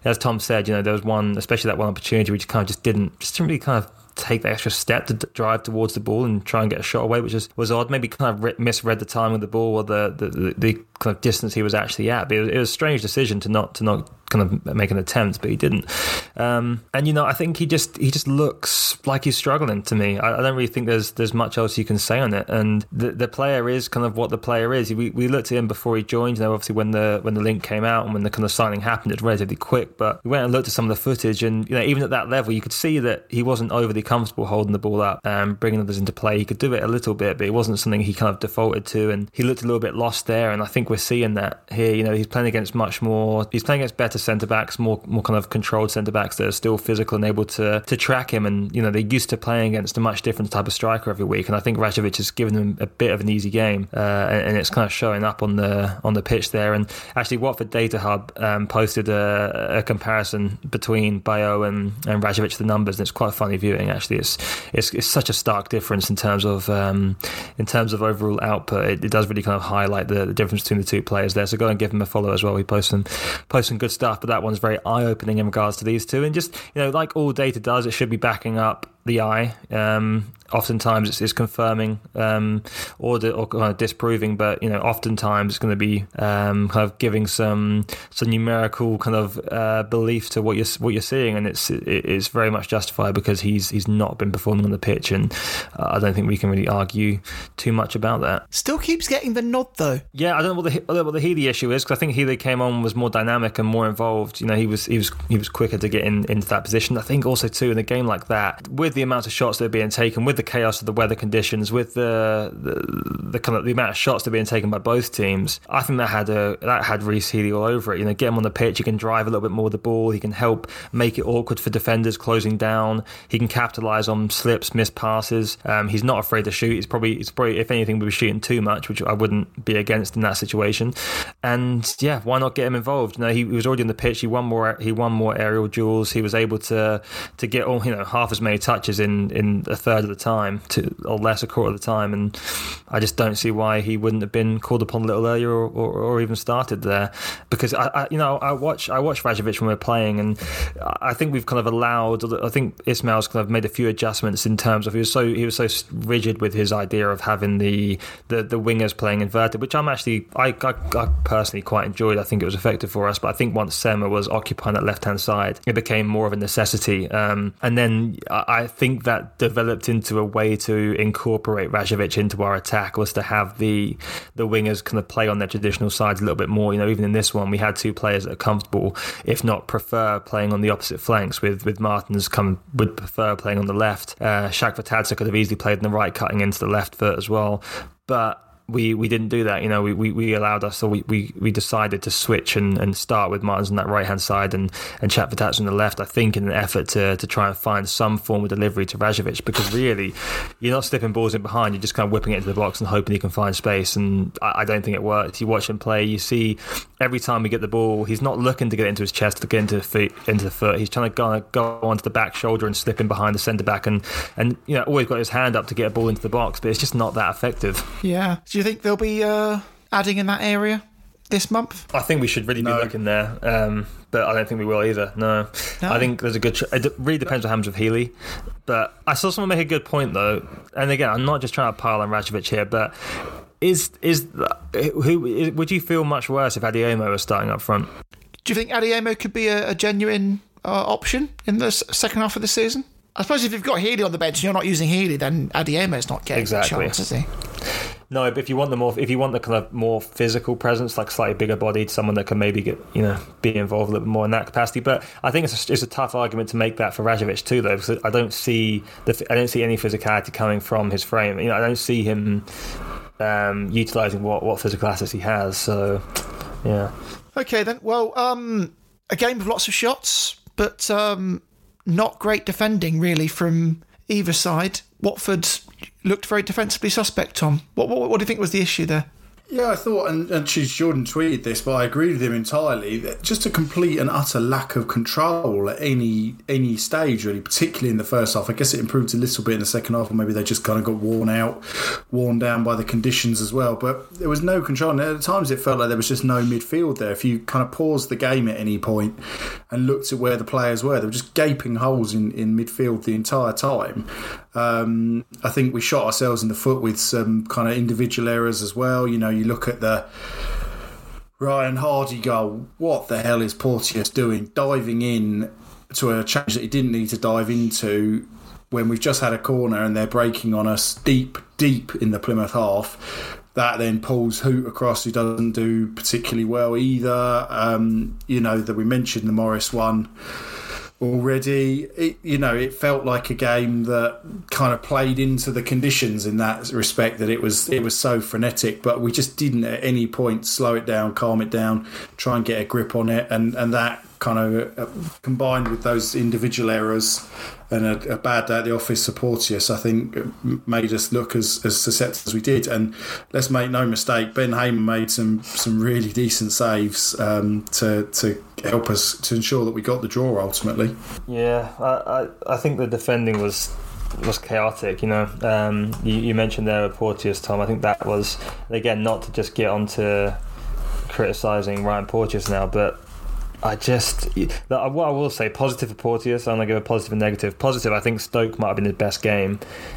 H: said, there was one, especially that one opportunity, which kind of just didn't really kind of take the extra step to drive towards the ball and try and get a shot away, which was odd. Maybe kind of misread the time of the ball or the kind of distance he was actually at. But it was a strange decision to not kind of make an attempt, but he didn't. And I think he just looks like he's struggling to me. I don't really think there's much else you can say on it. And the player is kind of what the player is. We looked at him before he joined. Obviously when the link came out and when the kind of signing happened, it's relatively quick. But we went and looked at some of the footage, and even at that level, you could see that he wasn't overly comfortable holding the ball up and bringing others into play. He could do it a little bit, but it wasn't something he kind of defaulted to, and he looked a little bit lost there. And I think we're seeing that here. He's playing against better centre backs, more kind of controlled centre backs that are still physical and able to track him. And they're used to playing against a much different type of striker every week. And I think Rajovic has given them a bit of an easy game, and it's kind of showing up on the pitch there. And actually, Watford Data Hub posted a comparison between Bayo and Rajovic, the numbers, and it's quite funny viewing. Actually, it's such a stark difference in terms of overall output. It does really kind of highlight the difference between the two players there. So go and give him a follow as well. He posts some good stuff, but that one's very eye-opening in regards to these two. And just like all data does, it should be backing up the eye. Oftentimes it's confirming or kind of disproving, but oftentimes it's going to be kind of giving some numerical kind of belief to what you're seeing, and it's very much justified because he's not been performing on the pitch, and I don't think we can really argue too much about that.
G: Still keeps getting the nod though.
H: Yeah, I don't know what the Healy issue is, because I think Healy came on, was more dynamic and more involved. He was quicker to get into that position. I think also too in a game like that, with the amount of shots that are being taken, with the chaos of the weather conditions, with the kind of the amount of shots that are being taken by both teams, I think that had Rhys Healy all over it. Get him on the pitch, he can drive a little bit more with the ball, he can help make it awkward for defenders closing down, he can capitalise on slips, missed passes. He's not afraid to shoot. He's probably if anything we were shooting too much, which I wouldn't be against in that situation. And yeah, why not get him involved? He was already on the pitch. He won more aerial duels. He was able to get all half as many touches in a third of the time, or less, a quarter of the time, and I just don't see why he wouldn't have been called upon a little earlier or even started there. Because I watch Rajovic when we're playing, and I think we've kind of allowed. I think Ismail's kind of made a few adjustments in terms of he was so rigid with his idea of having the wingers playing inverted, which I personally quite enjoyed. I think it was effective for us, but I think once Sema was occupying that left hand side, it became more of a necessity. And then I think that developed into a way to incorporate Rajovic into our attack, was to have the wingers kind of play on their traditional sides a little bit more. Even in this one, we had two players that are comfortable, if not prefer, playing on the opposite flanks, with Martins would prefer playing on the left. Shakhtar Tadze could have easily played in the right, cutting into the left foot as well, but we didn't do that. We allowed us, so we decided to switch and start with Martins on that right hand side and Shakhtar Tadze on the left, I think in an effort to try and find some form of delivery to Rajovic, because really you're not slipping balls in behind, you're just kind of whipping it into the box and hoping he can find space, and I don't think it worked. You watch him play, you see every time we get the ball, he's not looking to get into his chest, to get into the foot. He's trying to go onto the back shoulder and slip in behind the centre back, and always got his hand up to get a ball into the box, but it's just not that effective.
G: Yeah. Do you think they'll be adding in that area this month?
H: I think we should really be looking there, but I don't think we will either. No. I think there's a good. It really depends what happens with Healy. But I saw someone make a good point though, and again, I'm not just trying to pile on Rajovic here, but would you feel much worse if Adeyemo was starting up front?
G: Do you think Adeyemo could be a genuine option in the second half of the season? I suppose if you've got Healy on the bench and you're not using Healy, then Adeyemo's not getting a chance, is he?
H: No, but if you want the kind of more physical presence, like slightly bigger bodied, someone that can maybe get be involved a little bit more in that capacity. But I think it's a tough argument to make that for Rajovic too, though, because I don't see any physicality coming from his frame. I don't see him utilising what physical assets he has. So yeah. Okay
G: then. Well, a game with lots of shots, but not great defending really from either side. Watford looked very defensively suspect, Tom. What do you think was the issue there?
I: Yeah, I thought, and Jordan tweeted this, but I agree with him entirely, that just a complete and utter lack of control at any stage, really, particularly in the first half. I guess it improved a little bit in the second half, or maybe they just kind of got worn out worn down by the conditions as well. But there was no control. And at times it felt like there was just no midfield there. If you kind of paused the game at any point and looked at where the players were, there were just gaping holes in midfield the entire time. I think we shot ourselves in the foot with some kind of individual errors as well. You look at the Ryan Hardy goal. What the hell is Porteous doing? Diving in to a change that he didn't need to dive into when we've just had a corner and they're breaking on us deep in the Plymouth half. That then pulls Hoot across, who doesn't do particularly well either. That we mentioned the Morris one already. It felt like a game that kind of played into the conditions in that respect, that it was so frenetic, but we just didn't at any point slow it down, calm it down, try and get a grip on it, and that kind of combined with those individual errors and a bad day at the office for Porteous, I think made us look as susceptible as we did. And let's make no mistake, Ben Hamer made some really decent saves to help us to ensure that we got the draw ultimately.
H: Yeah, I think the defending was chaotic. You mentioned there with Porteous, Tom. I think that was, again, not to just get onto criticising Ryan Porteous now, but what I will say, positive for Porteous, I'm going to give a positive and negative. Positive, I think Stoke might have been his best game.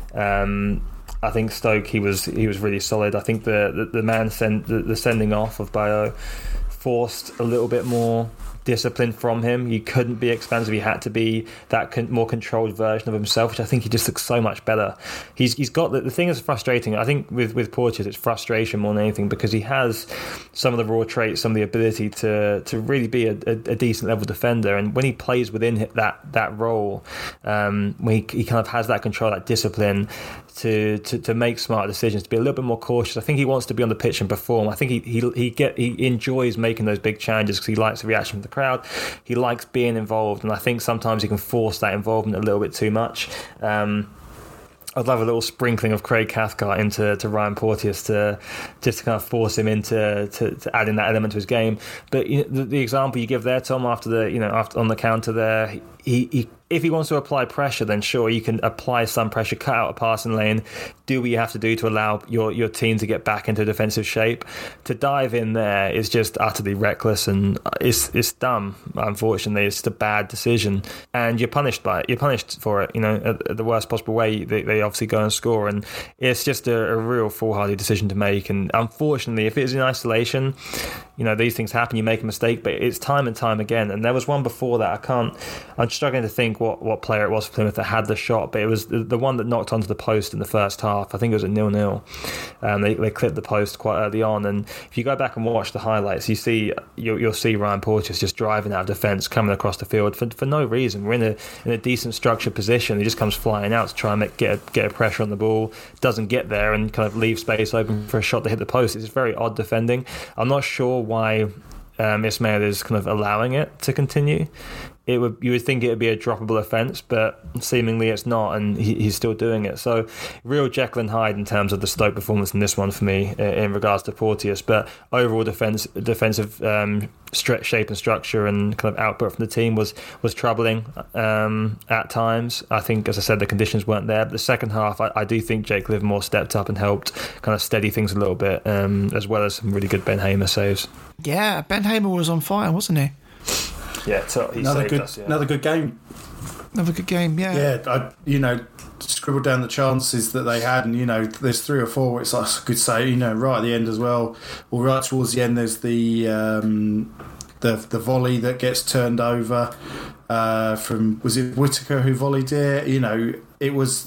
H: I think Stoke, he was really solid. I think the sending off of Bayo forced a little bit more discipline from him. He couldn't be expansive. He had to be that more controlled version of himself, which I think he just looks so much better. He's got the thing is frustrating. I think with Porteous, it's frustration more than anything, because he has some of the raw traits, some of the ability to really be a decent level defender. And when he plays within that role, when he kind of has that control, that discipline to make smart decisions, to be a little bit more cautious. I think he wants to be on the pitch and perform. I think he enjoys making those big challenges because he likes the reaction from the crowd. He likes being involved, and I think sometimes he can force that involvement a little bit too much. I'd love a little sprinkling of Craig Cathcart into Ryan Porteous to kind of force him into adding that element to his game. But the example you give there, Tom, after on the counter there, he if he wants to apply pressure, then sure, you can apply some pressure, cut out a passing lane, do what you have to do to allow your team to get back into defensive shape. To dive in there is just utterly reckless, and it's dumb, unfortunately. It's just a bad decision, and you're punished by it. You're punished for it, at the worst possible way. They obviously go and score, and it's just a real foolhardy decision to make. And unfortunately, if it's in isolation, these things happen, you make a mistake, but it's time and time again. And there was one before that, I'm struggling to think what player it was for Plymouth that had the shot, but it was the one that knocked onto the post in the first half. I think it was at 0-0. They clipped the post quite early on, and if you go back and watch the highlights, you'll see Ryan Porteous just driving out of defence, coming across the field for no reason. We're in a decent structured position. He just comes flying out to try and get a pressure on the ball, doesn't get there, and kind of leave space open for a shot to hit the post. It's very odd defending. I'm not sure why Ismail is kind of allowing it to continue. You would think it would be a droppable offence, but seemingly it's not, and he's still doing it. So real Jekyll and Hyde in terms of the Stoke performance in this one for me in regards to Porteous. But overall defensive shape and structure and kind of output from the team was troubling at times. I think, as I said, the conditions weren't there. But the second half, I do think Jake Livermore stepped up and helped kind of steady things a little bit, as well as some really good Ben Hamer saves.
G: Yeah, Ben Hamer was on fire, wasn't he?
H: Yeah, another
I: good game.
G: Another good game, yeah.
I: Yeah, scribbled down the chances that they had, and there's 3 or 4 where it's like I could say, right at the end as well, or right towards the end, there's the volley that gets turned over from, was it Whittaker who volleyed it? It was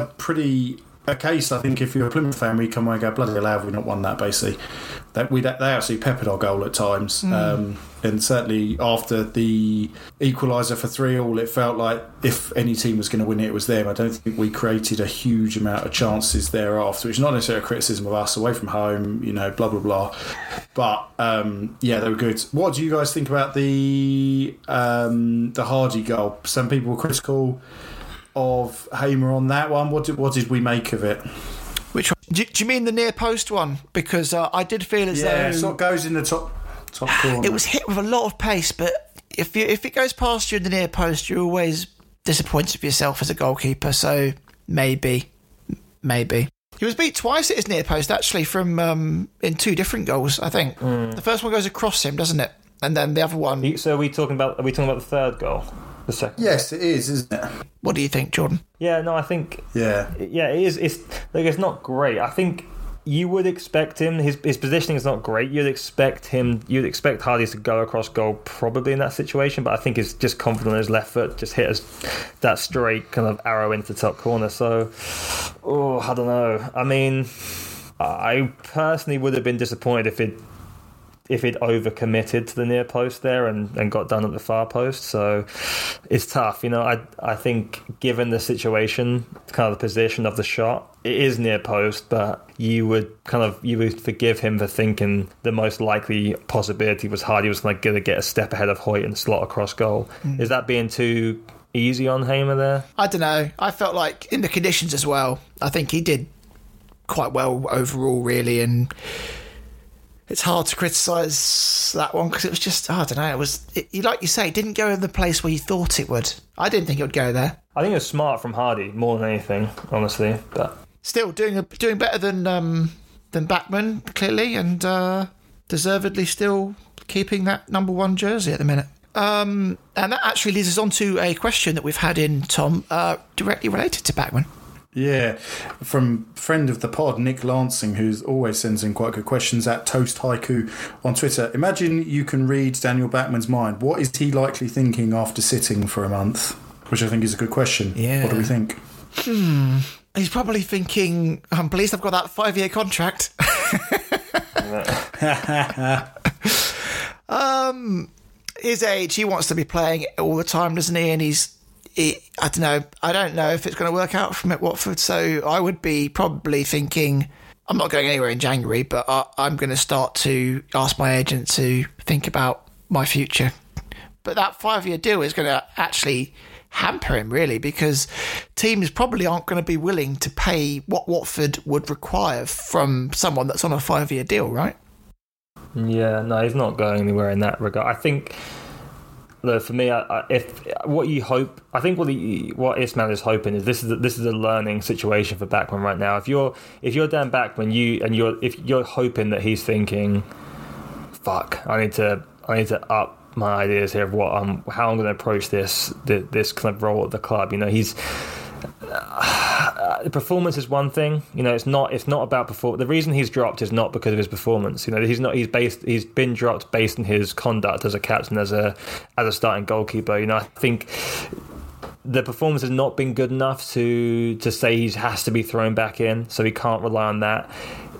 I: a case, I think, if you're a Plymouth fan, we come away and go, bloody hell, have we not won that, basically. They actually peppered our goal at times. And certainly after the equaliser for 3-3, it felt like if any team was going to win it was them. I don't think we created a huge amount of chances thereafter, which is not necessarily a criticism of us, away from home, blah, blah, blah. But, they were good. What do you guys think about the Hardy goal? Some people were critical of Hamer on that one. What did we make of it?
G: Which one? Do you mean the near post one? Because I did feel as though
I: so it goes in the top corner.
G: It was hit with a lot of pace, but if it goes past you in the near post, you're always disappointed with yourself as a goalkeeper. So maybe. He was beat twice at his near post, actually, from in 2 different goals, I think. The first one goes across him, doesn't it? And then the other one...
H: So are we talking about the third goal? The second?
I: Yes, it is, isn't it?
G: What do you think, Jordan?
H: Yeah, no, I think...
I: Yeah.
H: Yeah, it is. It's not great. I think you would expect him... His positioning is not great. You'd expect Hardy to go across goal probably in that situation, but I think he's just confident on his left foot, just hit that straight kind of arrow into the top corner. So, I don't know. I mean, I personally would have been disappointed if he'd overcommitted to the near post there and got done at the far post. So it's tough. I think given the situation, kind of the position of the shot, it is near post, but you would forgive him for thinking the most likely possibility was Hardy was going to get a step ahead of Hoyt and slot across goal. Is that being too easy on Hamer there?
G: I don't know. I felt like in the conditions as well, I think he did quite well overall, really, and it's hard to criticise that one because it was just, I don't know, like you say, it didn't go in the place where you thought it would. I didn't think it would go there.
H: I think it was smart from Hardy more than anything, honestly. But
G: still doing better than Bachmann, clearly, and deservedly still keeping that number 1 jersey at the minute. And that actually leads us on to a question that we've had in, Tom, directly related to Bachmann.
I: Yeah, from friend of the pod, Nick Lansing, who always sends in quite good questions at Toast Haiku on Twitter. Imagine you can read Daniel Bachmann's mind. What is he likely thinking after sitting for a month? Which I think is a good question.
G: Yeah.
I: What do we think?
G: He's probably thinking, I'm pleased I've got that 5-year contract. His age, he wants to be playing all the time, doesn't he? And I don't know if it's going to work out from at Watford, so I would be probably thinking, I'm not going anywhere in January, but I'm going to start to ask my agent to think about my future. But that 5-year deal is going to actually hamper him, really, because teams probably aren't going to be willing to pay what Watford would require from someone that's on a 5-year deal, right? Yeah,
H: no, he's not going anywhere in that regard. I think... Look, for me, what Ismail is hoping is this is a learning situation for Bachmann right now. If you're Dan Bachmann, if you're hoping that he's thinking, fuck, I need to up my ideas here of how I'm going to approach this kind of role at the club. He's performance is one thing. It's not about performance. The reason he's dropped is not because of his performance. He's been dropped based on his conduct as a captain, as a starting goalkeeper. I think the performance has not been good enough to say he has to be thrown back in, so he can't rely on that.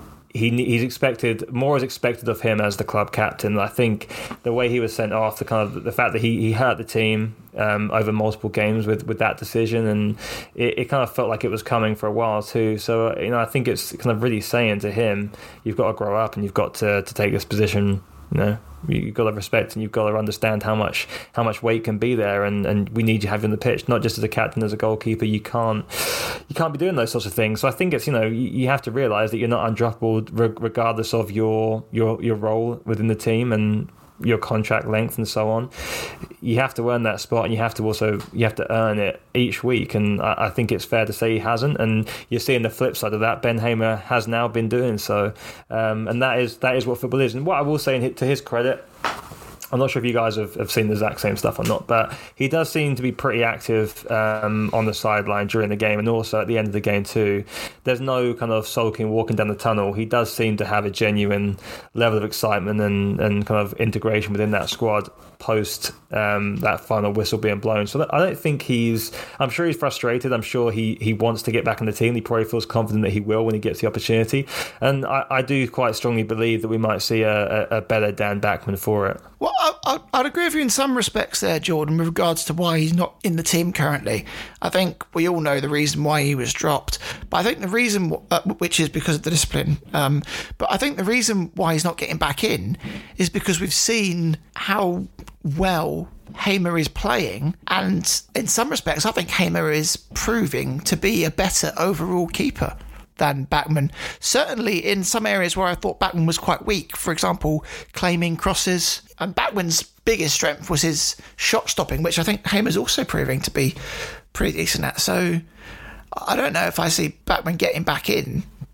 H: He's expected, more is expected of him as the club captain. I think the way he was sent off, the fact that he hurt the team over multiple games with that decision, and it kind of felt like it was coming for a while too. So I think it's kind of really saying to him, you've got to grow up and you've got to take this position. You've got to respect and you've got to understand how much weight can be there, and we need you to have you on the pitch, not just as a captain, as a goalkeeper. You can't be doing those sorts of things. So I think it's you have to realise that you're not undroppable regardless of your role within the team and your contract length and so on. You have to earn that spot, and you have to earn it each week, and I think it's fair to say he hasn't, and you're seeing the flip side of that. Ben Hamer has now been doing so, and that is what football is. And what I will say, to his credit, I'm not sure if you guys have seen the exact same stuff or not, but he does seem to be pretty active on the sideline during the game, and also at the end of the game too. There's no kind of sulking, walking down the tunnel. He does seem to have a genuine level of excitement and kind of integration within that squad post that final whistle being blown. So I don't think I'm sure he's frustrated. I'm sure he wants to get back in the team. He probably feels confident that he will when he gets the opportunity. And I do quite strongly believe that we might see a better Dan Bachmann for it.
G: Well, I'd agree with you in some respects there, Jordan, with regards to why he's not in the team currently. I think we all know the reason why he was dropped, but I think the reason, which is because of the discipline, but I think the reason why he's not getting back in is because we've seen how well Hamer is playing, and in some respects I think Hamer is proving to be a better overall keeper than Bachmann. Certainly in some areas where I thought Bachmann was quite weak, for example, claiming crosses. And Bachmann's biggest strength was his shot stopping, which I think Hamer's also proving to be pretty decent at. So I don't know if I see Bachmann getting back in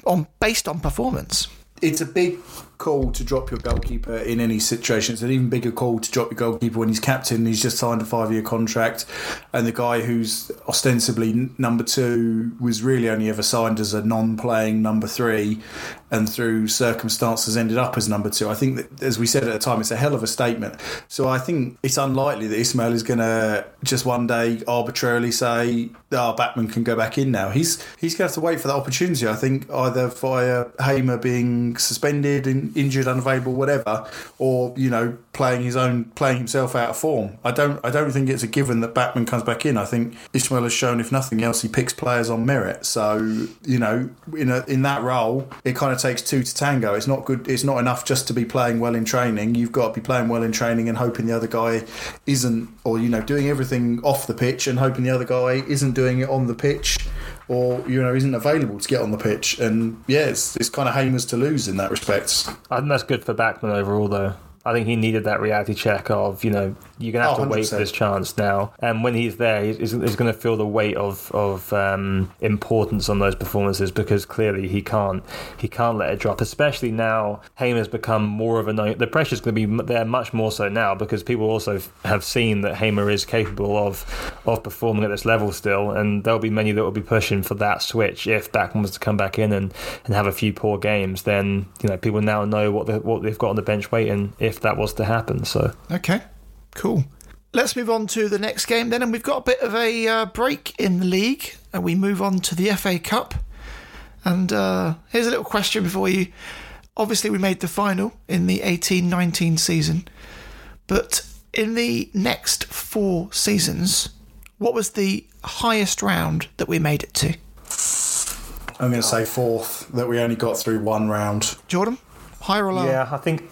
G: based on performance.
I: It's a big call to drop your goalkeeper in any situation. It's an even bigger call to drop your goalkeeper when he's captain and he's just signed a 5-year contract, and the guy who's ostensibly number 2 was really only ever signed as a non-playing number 3, and through circumstances ended up as number 2. I think that, as we said at the time, it's a hell of a statement. So I think it's unlikely that Ismail is going to just one day arbitrarily say, Bachmann can go back in now. He's going to have to wait for that opportunity, I think, either via Hamer being suspended, injured, unavailable, whatever, or playing himself out of form. I don't think it's a given that Bachmann comes back in. I think Ismail has shown, if nothing else, he picks players on merit. So in that role, it kind of takes 2 to tango. It's not good. It's not enough just to be playing well in training. You've got to be playing well in training and hoping the other guy isn't, or doing everything off the pitch and hoping the other guy isn't doing it on the pitch, or isn't available to get on the pitch. And it's kind of Hamer's to lose in that respect.
H: I think that's good for Bachmann overall, though. I think he needed that reality check of, you're going to have to 100%. Wait for this chance now. And when he's there, he's going to feel the weight of importance on those performances, because clearly he can't let it drop, especially now Hamer's become more of a known. The pressure's going to be there much more so now, because people also have seen that Hamer is capable of performing at this level still, and there'll be many that will be pushing for that switch. If Bachmann was to come back in and have a few poor games, then people now know what they've got on the bench waiting if that was to happen. So
G: okay, cool. Let's move on to the next game then, and we've got a bit of a break in the league, and we move on to the FA Cup. And here's a little question for you. Obviously, we made the final in the 18-19 season, but in the next 4 seasons, what was the highest round that we made it to?
I: I'm going to say 4th, that we only got through 1 round.
G: Jordan, higher or lower?
H: Yeah, I think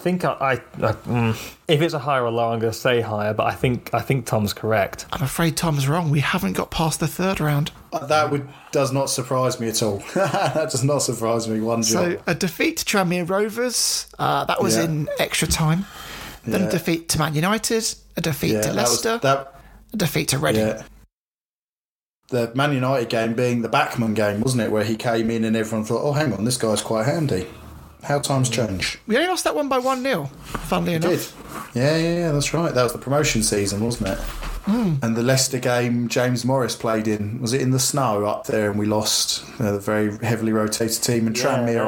H: if it's a higher or lower, I'm going to say higher, but I think Tom's correct.
G: I'm afraid Tom's wrong. We haven't got past the 3rd round.
I: That does not surprise me at all. That does not surprise me one jot.
G: So a defeat to Tranmere Rovers, that was in extra time. Then a defeat to Man United, a defeat to Leicester, a defeat to Reading. Yeah.
I: The Man United game being the Bachmann game, wasn't it, where he came in and everyone thought, oh, hang on, this guy's quite handy. How times change.
G: We only lost that one by 1-0, funnily enough.
I: Yeah, that's right. That was the promotion season, wasn't it? And the Leicester game James Morris played in, was it in the snow up there, and we lost the very heavily rotated team. And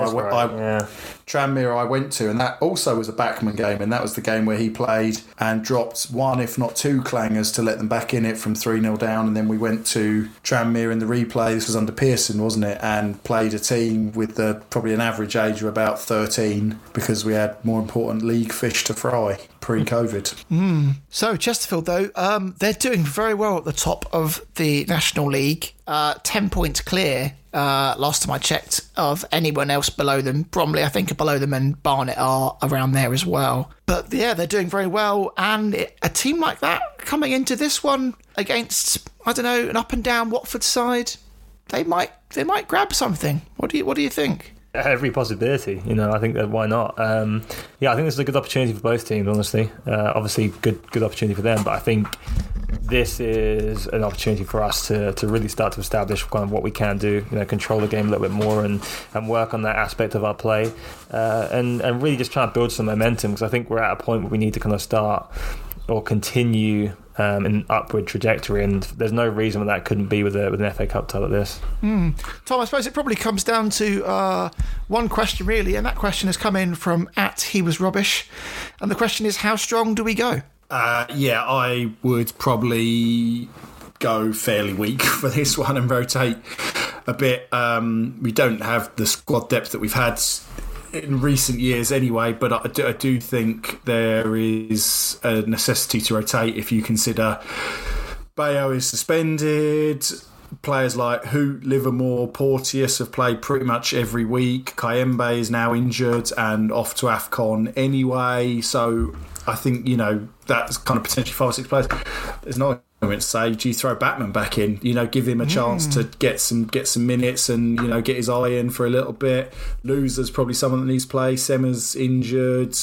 I: Tranmere I went to, and that also was a Bachmann game, and that was the game where he played and dropped 1 if not 2 clangers to let them back in it from 3-0 down. And then we went to Tranmere in the replay, this was under Pearson, wasn't it, and played a team with probably an average age of about 13, because we had more important league fish to fry pre-COVID.
G: So Chesterfield, though, they're doing very well at the top of the National League. 10 points clear, last time I checked, of anyone else below them. Bromley, I think, are below them, and Barnet are around there as well. But yeah, they're doing very well. And a team like that coming into this one against, I don't know, an up and down Watford side, they might grab something. What do you think?
H: Every possibility, I think that why not? I think this is a good opportunity for both teams, honestly. Obviously, good opportunity for them, but I think this is an opportunity for us to really start to establish kind of what we can do, control the game a little bit more and work on that aspect of our play, and really just try and build some momentum, because I think we're at a point where we need to kind of start or continue an upward trajectory, and there's no reason why that couldn't be with an FA Cup title like this.
G: Tom, I suppose it probably comes down to one question really, and that question has come in from @HeWasRubbish, and the question is, how strong do we go?
I: I would probably go fairly weak for this one and rotate a bit. We don't have the squad depth that we've had in recent years anyway, but I do think there is a necessity to rotate if you consider Bayo is suspended. Players like Hoot, Livermore, Porteous have played pretty much every week. Kayembe is now injured and off to AFCON anyway. So I think, that's kind of potentially 5 or 6 players. There's not to say, do you throw Batman back in? Give him a chance to get some minutes and get his eye in for a little bit. Loser's probably someone that needs to play. Sema's injured.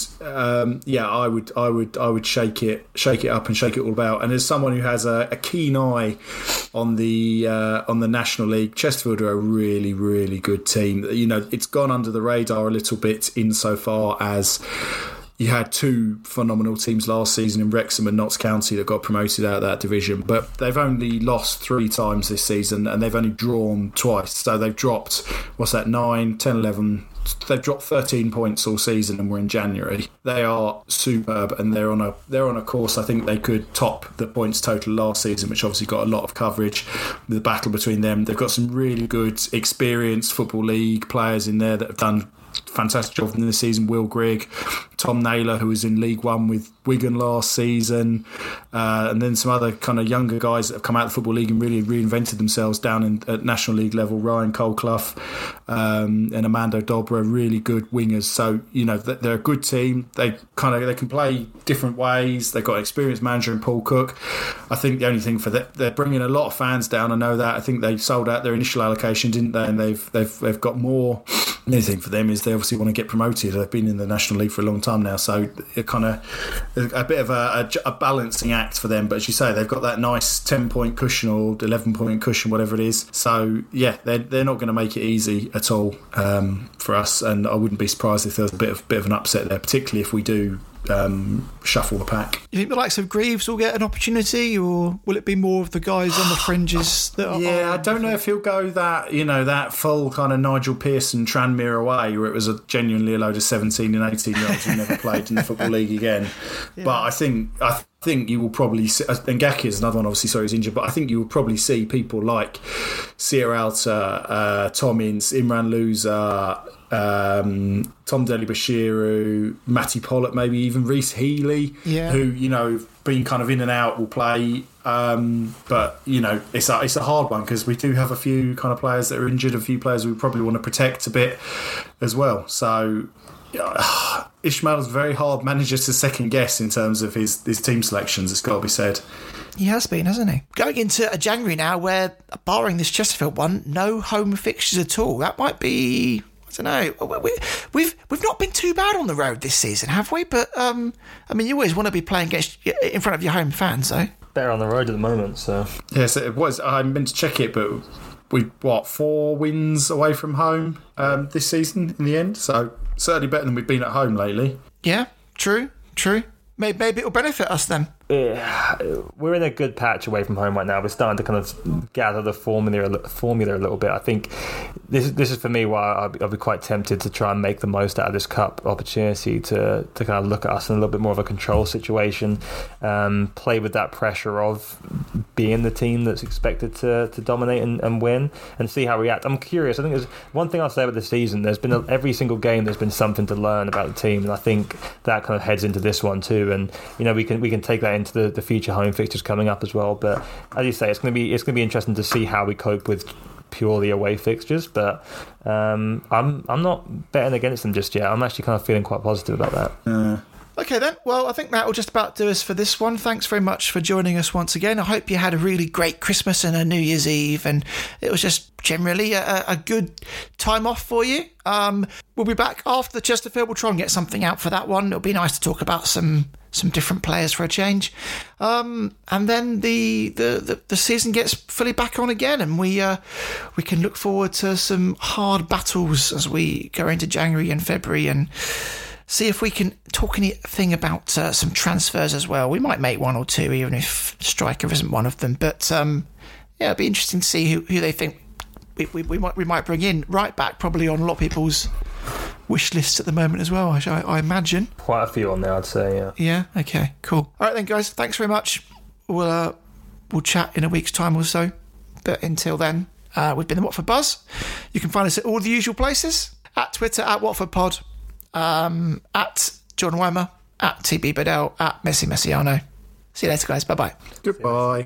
I: I would shake it up and shake it all about. And as someone who has a keen eye on the National League, Chesterfield are a really, really good team. It's gone under the radar a little bit insofar as you had 2 phenomenal teams last season in Wrexham and Notts County that got promoted out of that division, but they've only lost 3 times this season and they've only drawn twice. So they've dropped, 9, 10, 11... They've dropped 13 points all season and we're in January. They are superb and they're on a course. I think they could top the points total last season, which obviously got a lot of coverage. The battle between them. They've got some really good, experienced Football League players in there that have done fantastic job in the season. Will Grigg, Tom Naylor, who was in League One with Wigan last season, and then some other kind of younger guys that have come out of the Football League and really reinvented themselves down at National League level. Ryan Colclough and Amando Dobra, really good wingers. So they're a good team. They can play different ways. They've got an experienced manager in Paul Cook. I think the only thing for that, they're bringing a lot of fans down. I know that. I think they sold out their initial allocation, didn't they? And they've got more. The only thing for them is they obviously want to get promoted. They've been in the National League for a long time now, so it kind of a bit of a balancing act for them. But as you say, they've got that nice 10-point cushion or 11-point cushion, whatever it is. So yeah, they're not going to make it easy at all for us, and I wouldn't be surprised if there was a bit of an upset there, particularly if we do shuffle the pack.
G: You think the likes of Greaves will get an opportunity, or will it be more of the guys on the fringes that are...
I: Yeah, I don't know if he'll go that full kind of Nigel Pearson Tranmere away, where it was genuinely a load of 17 and 18-year-olds who never played in the Football League again. Yeah. But I think you will probably see, and Ngaki is another one, obviously, sorry, he's injured, but I think you will probably see people like Sier Alta, Tom Ince, Imran Louza, Tom Deli-Bashiru, Matty Pollock, maybe even Reece Healy, who, being kind of in and out, will play. But, it's a hard one because we do have a few kind of players that are injured, a few players we probably want to protect a bit as well. So Ishmael's a very hard manager to second guess in terms of his team selections, it's got to be said.
G: He has been, hasn't he? Going into a January now where, barring this Chesterfield one, no home fixtures at all. That might be... I don't know. We've not been too bad on the road this season, have we? But you always want to be playing in front of your home fans, though.
H: Better on the road at the moment, so
I: yes, it was. I meant to check it, but we 4 wins away from home this season in the end. So certainly better than we've been at home lately. Yeah, true. Maybe it'll benefit us then.
H: We're in a good patch away from home right now. We're starting to kind of gather the formula a little bit. I think this is for me why I'll be quite tempted to try and make the most out of this cup opportunity to kind of look at us in a little bit more of a control situation, play with that pressure of being the team that's expected to dominate and win, and see how we react. I'm curious. I think there's one thing I'll say about this season. There's been every single game there's been something to learn about the team, and I think that kind of heads into this one too. And we can take that into the future home fixtures coming up as well. But as you say, it's going to be interesting to see how we cope with purely away fixtures. But I'm not betting against them just yet. I'm actually kind of feeling quite positive about that.
G: Okay then, well, I think that will just about do us for this one. Thanks very much for joining us once again. I hope you had a really great Christmas and a New Year's Eve, and it was just generally a good time off for you. We'll be back after the Chesterfield. We'll try and get something out for that one. It'll be nice to talk about some different players for a change. And then the season gets fully back on again, and we can look forward to some hard battles as we go into January and February, and see if we can talk anything about some transfers as well. We might make one or two, even if striker isn't one of them. But it'd be interesting to see who they think we might bring in. Right back, probably on a lot of people's wish lists at the moment as well, I imagine.
H: Quite a few on there, I'd say, yeah.
G: Yeah, okay, cool. All right then, guys, thanks very much. We'll chat in a week's time or so. But until then, we've been the Watford Buzz. You can find us at all the usual places. At Twitter, at WatfordPod. At Jordan Weimer, at TB Bedell, at Messi Messiano. See you later, guys. Bye-bye.
I: Goodbye.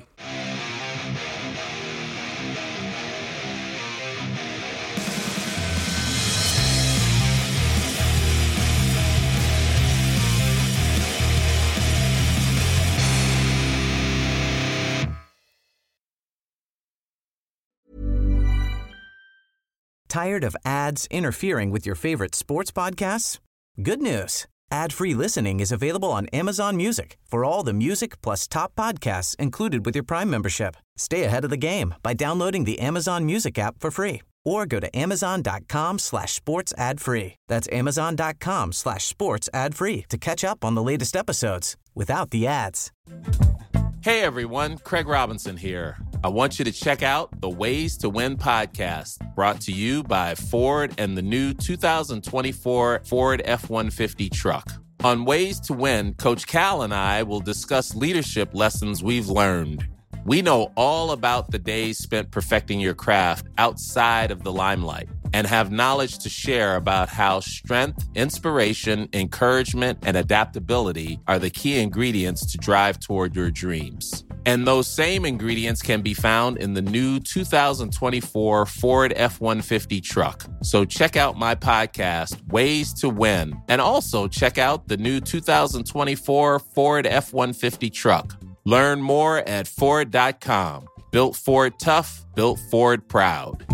C: Tired of ads interfering with your favorite sports podcasts? Good news. Ad-free listening is available on Amazon Music for all the music plus top podcasts included with your Prime membership. Stay ahead of the game by downloading the Amazon Music app for free or go to amazon.com/sports ad free. That's amazon.com/sports ad free to catch up on the latest episodes without the ads.
L: Hey everyone, Craig Robinson here. I want you to check out the Ways to Win podcast, brought to you by Ford and the new 2024 Ford F-150 truck. On Ways to Win, Coach Cal and I will discuss leadership lessons we've learned. We know all about the days spent perfecting your craft outside of the limelight and have knowledge to share about how strength, inspiration, encouragement, and adaptability are the key ingredients to drive toward your dreams. And those same ingredients can be found in the new 2024 Ford F-150 truck. So check out my podcast, Ways to Win, and also check out the new 2024 Ford F-150 truck. Learn more at Ford.com. Built Ford tough, built Ford proud.